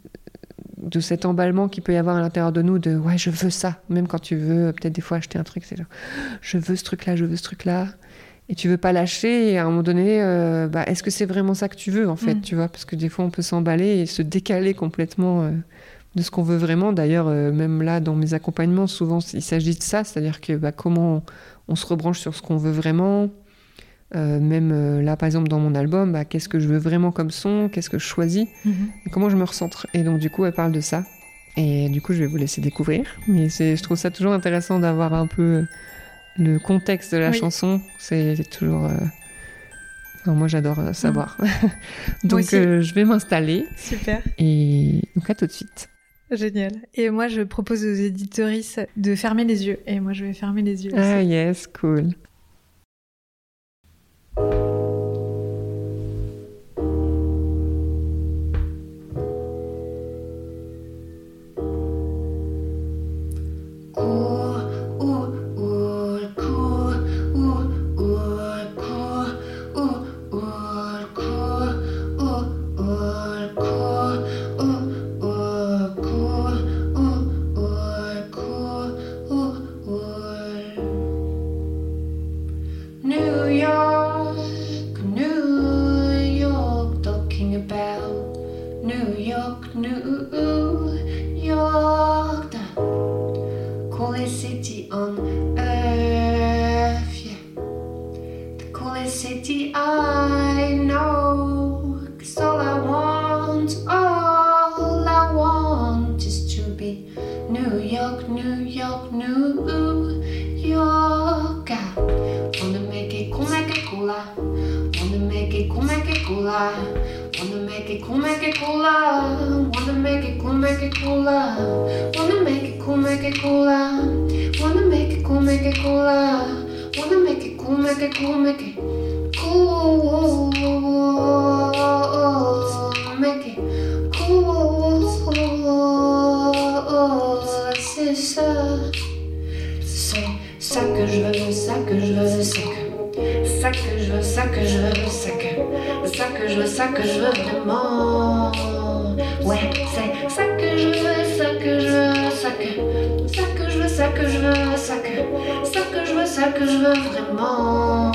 de cet emballement qu'il peut y avoir à l'intérieur de nous, de « ouais, je veux ça ». Même quand tu veux euh, peut-être des fois acheter un truc, c'est genre « je veux ce truc-là, je veux ce truc-là ». Et tu veux pas lâcher, et à un moment donné, euh, bah, est-ce que c'est vraiment ça que tu veux, en fait, Mm. tu vois? Parce que des fois, on peut s'emballer et se décaler complètement... euh, de ce qu'on veut vraiment. D'ailleurs, euh, même là, dans mes accompagnements, souvent, il s'agit de ça, c'est-à-dire que bah, comment on, on se rebranche sur ce qu'on veut vraiment. Euh, même euh, là, par exemple, dans mon album, bah, qu'est-ce que je veux vraiment comme son, qu'est-ce que je choisis, Mhm. et comment je me recentre. Et donc, du coup, elle parle de ça. Et du coup, je vais vous laisser découvrir. Mais c'est, je trouve ça toujours intéressant d'avoir un peu le contexte de la Oui. chanson. C'est, c'est toujours... euh, enfin, moi, j'adore euh, savoir. donc, aussi. euh, je vais m'installer. Super. Et donc, à tout de suite. Génial. Et moi, je propose aux éditoristes de fermer les yeux. Et moi, je vais fermer les yeux Ah aussi. yes, cool. Cool, cool, cool, cool, cool, cool, cool, it cool, make it cooler. Wanna make it cool, make it cooler. Wanna make it cool, make it cooler. Wanna make it cool, make it cooler. Wanna make it cool, make it cool, make it cool. Make it cool. C'est ça. C'est ça que je veux, ça que je veux, ça que ça que je veux, ça que je veux, ça que ça que je veux, ça que je veux vraiment. Ouais, c'est ça que je veux, ça que je veux, ça que ça que je veux, ça que je veux, ça que ça que je veux, ça que je veux vraiment.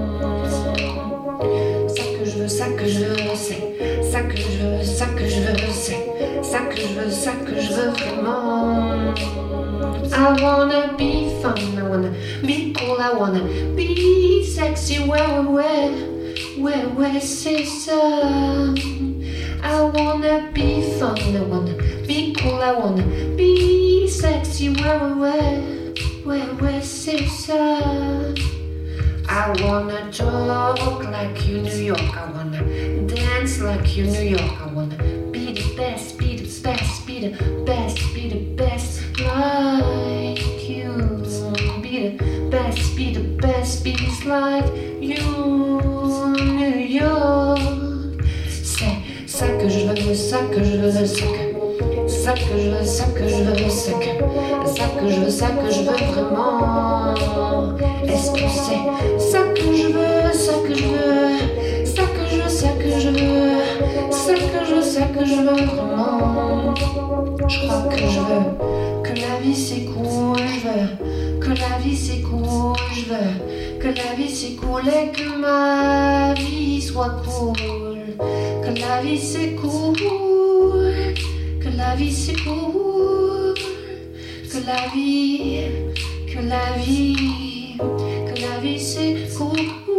Ça que je veux, ça que je veux, c'est ça que je veux, ça que je veux, c'est ça que je veux, ça que je veux vraiment. I wanna be fun, I wanna be cool, I wanna be sexy, where, where, where, where, c'est ça. I wanna be fun, I wanna be cool, I wanna be sexy, where, where, where, where, c'est ça. I wanna talk like you, New York, I wanna dance like you, New York, I wanna be the best, be the best, be the best, be the best, like you. Be the best, be the best, be just like you, New York. C'est ça que je veux, ça que je veux, ça que ça que je veux, ça que je veux, ça que ça que je veux, ça que je veux vraiment. Est-ce que c'est ça que je veux, ça que je veux, ça que je veux, ça que je veux, ça que je veux, ça que je veux vraiment. Je crois que je veux que la vie c'est cool, je veux que la vie c'est cool, je veux que la vie c'est cool et que ma vie soit cool. Que la vie c'est cool, que la vie c'est cool, que la vie, que la vie, que la vie c'est cool.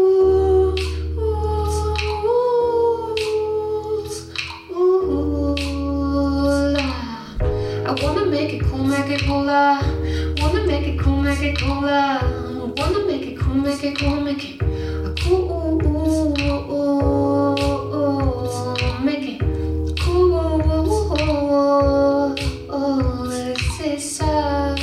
I wanna make it cool, make it cooler. Wanna make it cool, make it cooler. Wanna make it cool, make it cool, make it cool. Make it cool. C'est ça.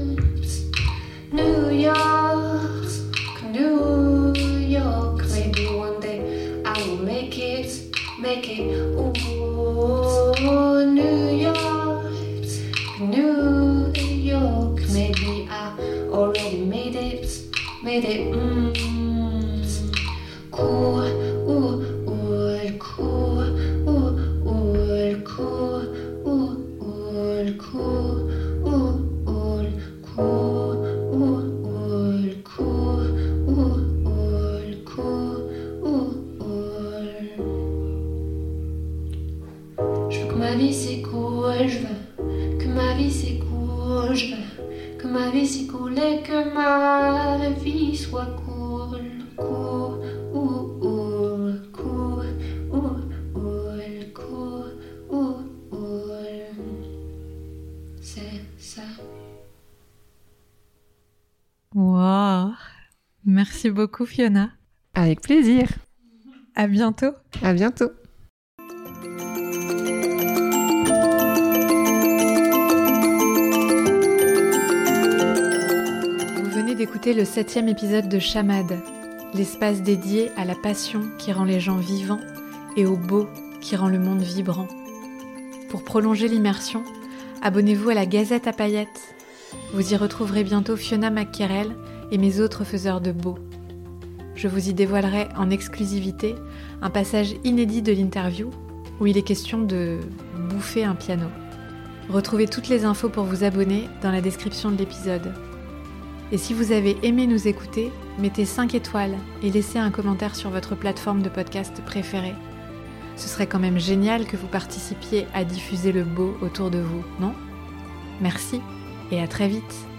New York, New York. Maybe one day I will make it, make it. Ooh, New York, New York. Maybe I already made it, made it. Mm. Cool, ooh, ooh, cool, ooh, ooh, cool, ooh, ooh, cool, ooh, ooh, cool, ooh, ooh, cool, ooh, ooh, cool, ooh, ooh. Je veux que ma vie c'est cool, je veux que ma vie c'est cool, je veux que ma vie c'est cool et que ma vie soit cool, cool. Wow, merci beaucoup Fiona. Avec plaisir. À bientôt. À bientôt. Vous venez d'écouter le septième épisode de Chamade, l'espace dédié à la passion qui rend les gens vivants et au beau qui rend le monde vibrant. Pour prolonger l'immersion, abonnez-vous à la Gazette à paillettes. Vous y retrouverez bientôt Fiona McKerrell et mes autres faiseurs de beau. Je vous y dévoilerai en exclusivité un passage inédit de l'interview où il est question de bouffer un piano. Retrouvez toutes les infos pour vous abonner dans la description de l'épisode. Et si vous avez aimé nous écouter, mettez cinq étoiles et laissez un commentaire sur votre plateforme de podcast préférée. Ce serait quand même génial que vous participiez à diffuser le beau autour de vous, non ? Merci et à très vite.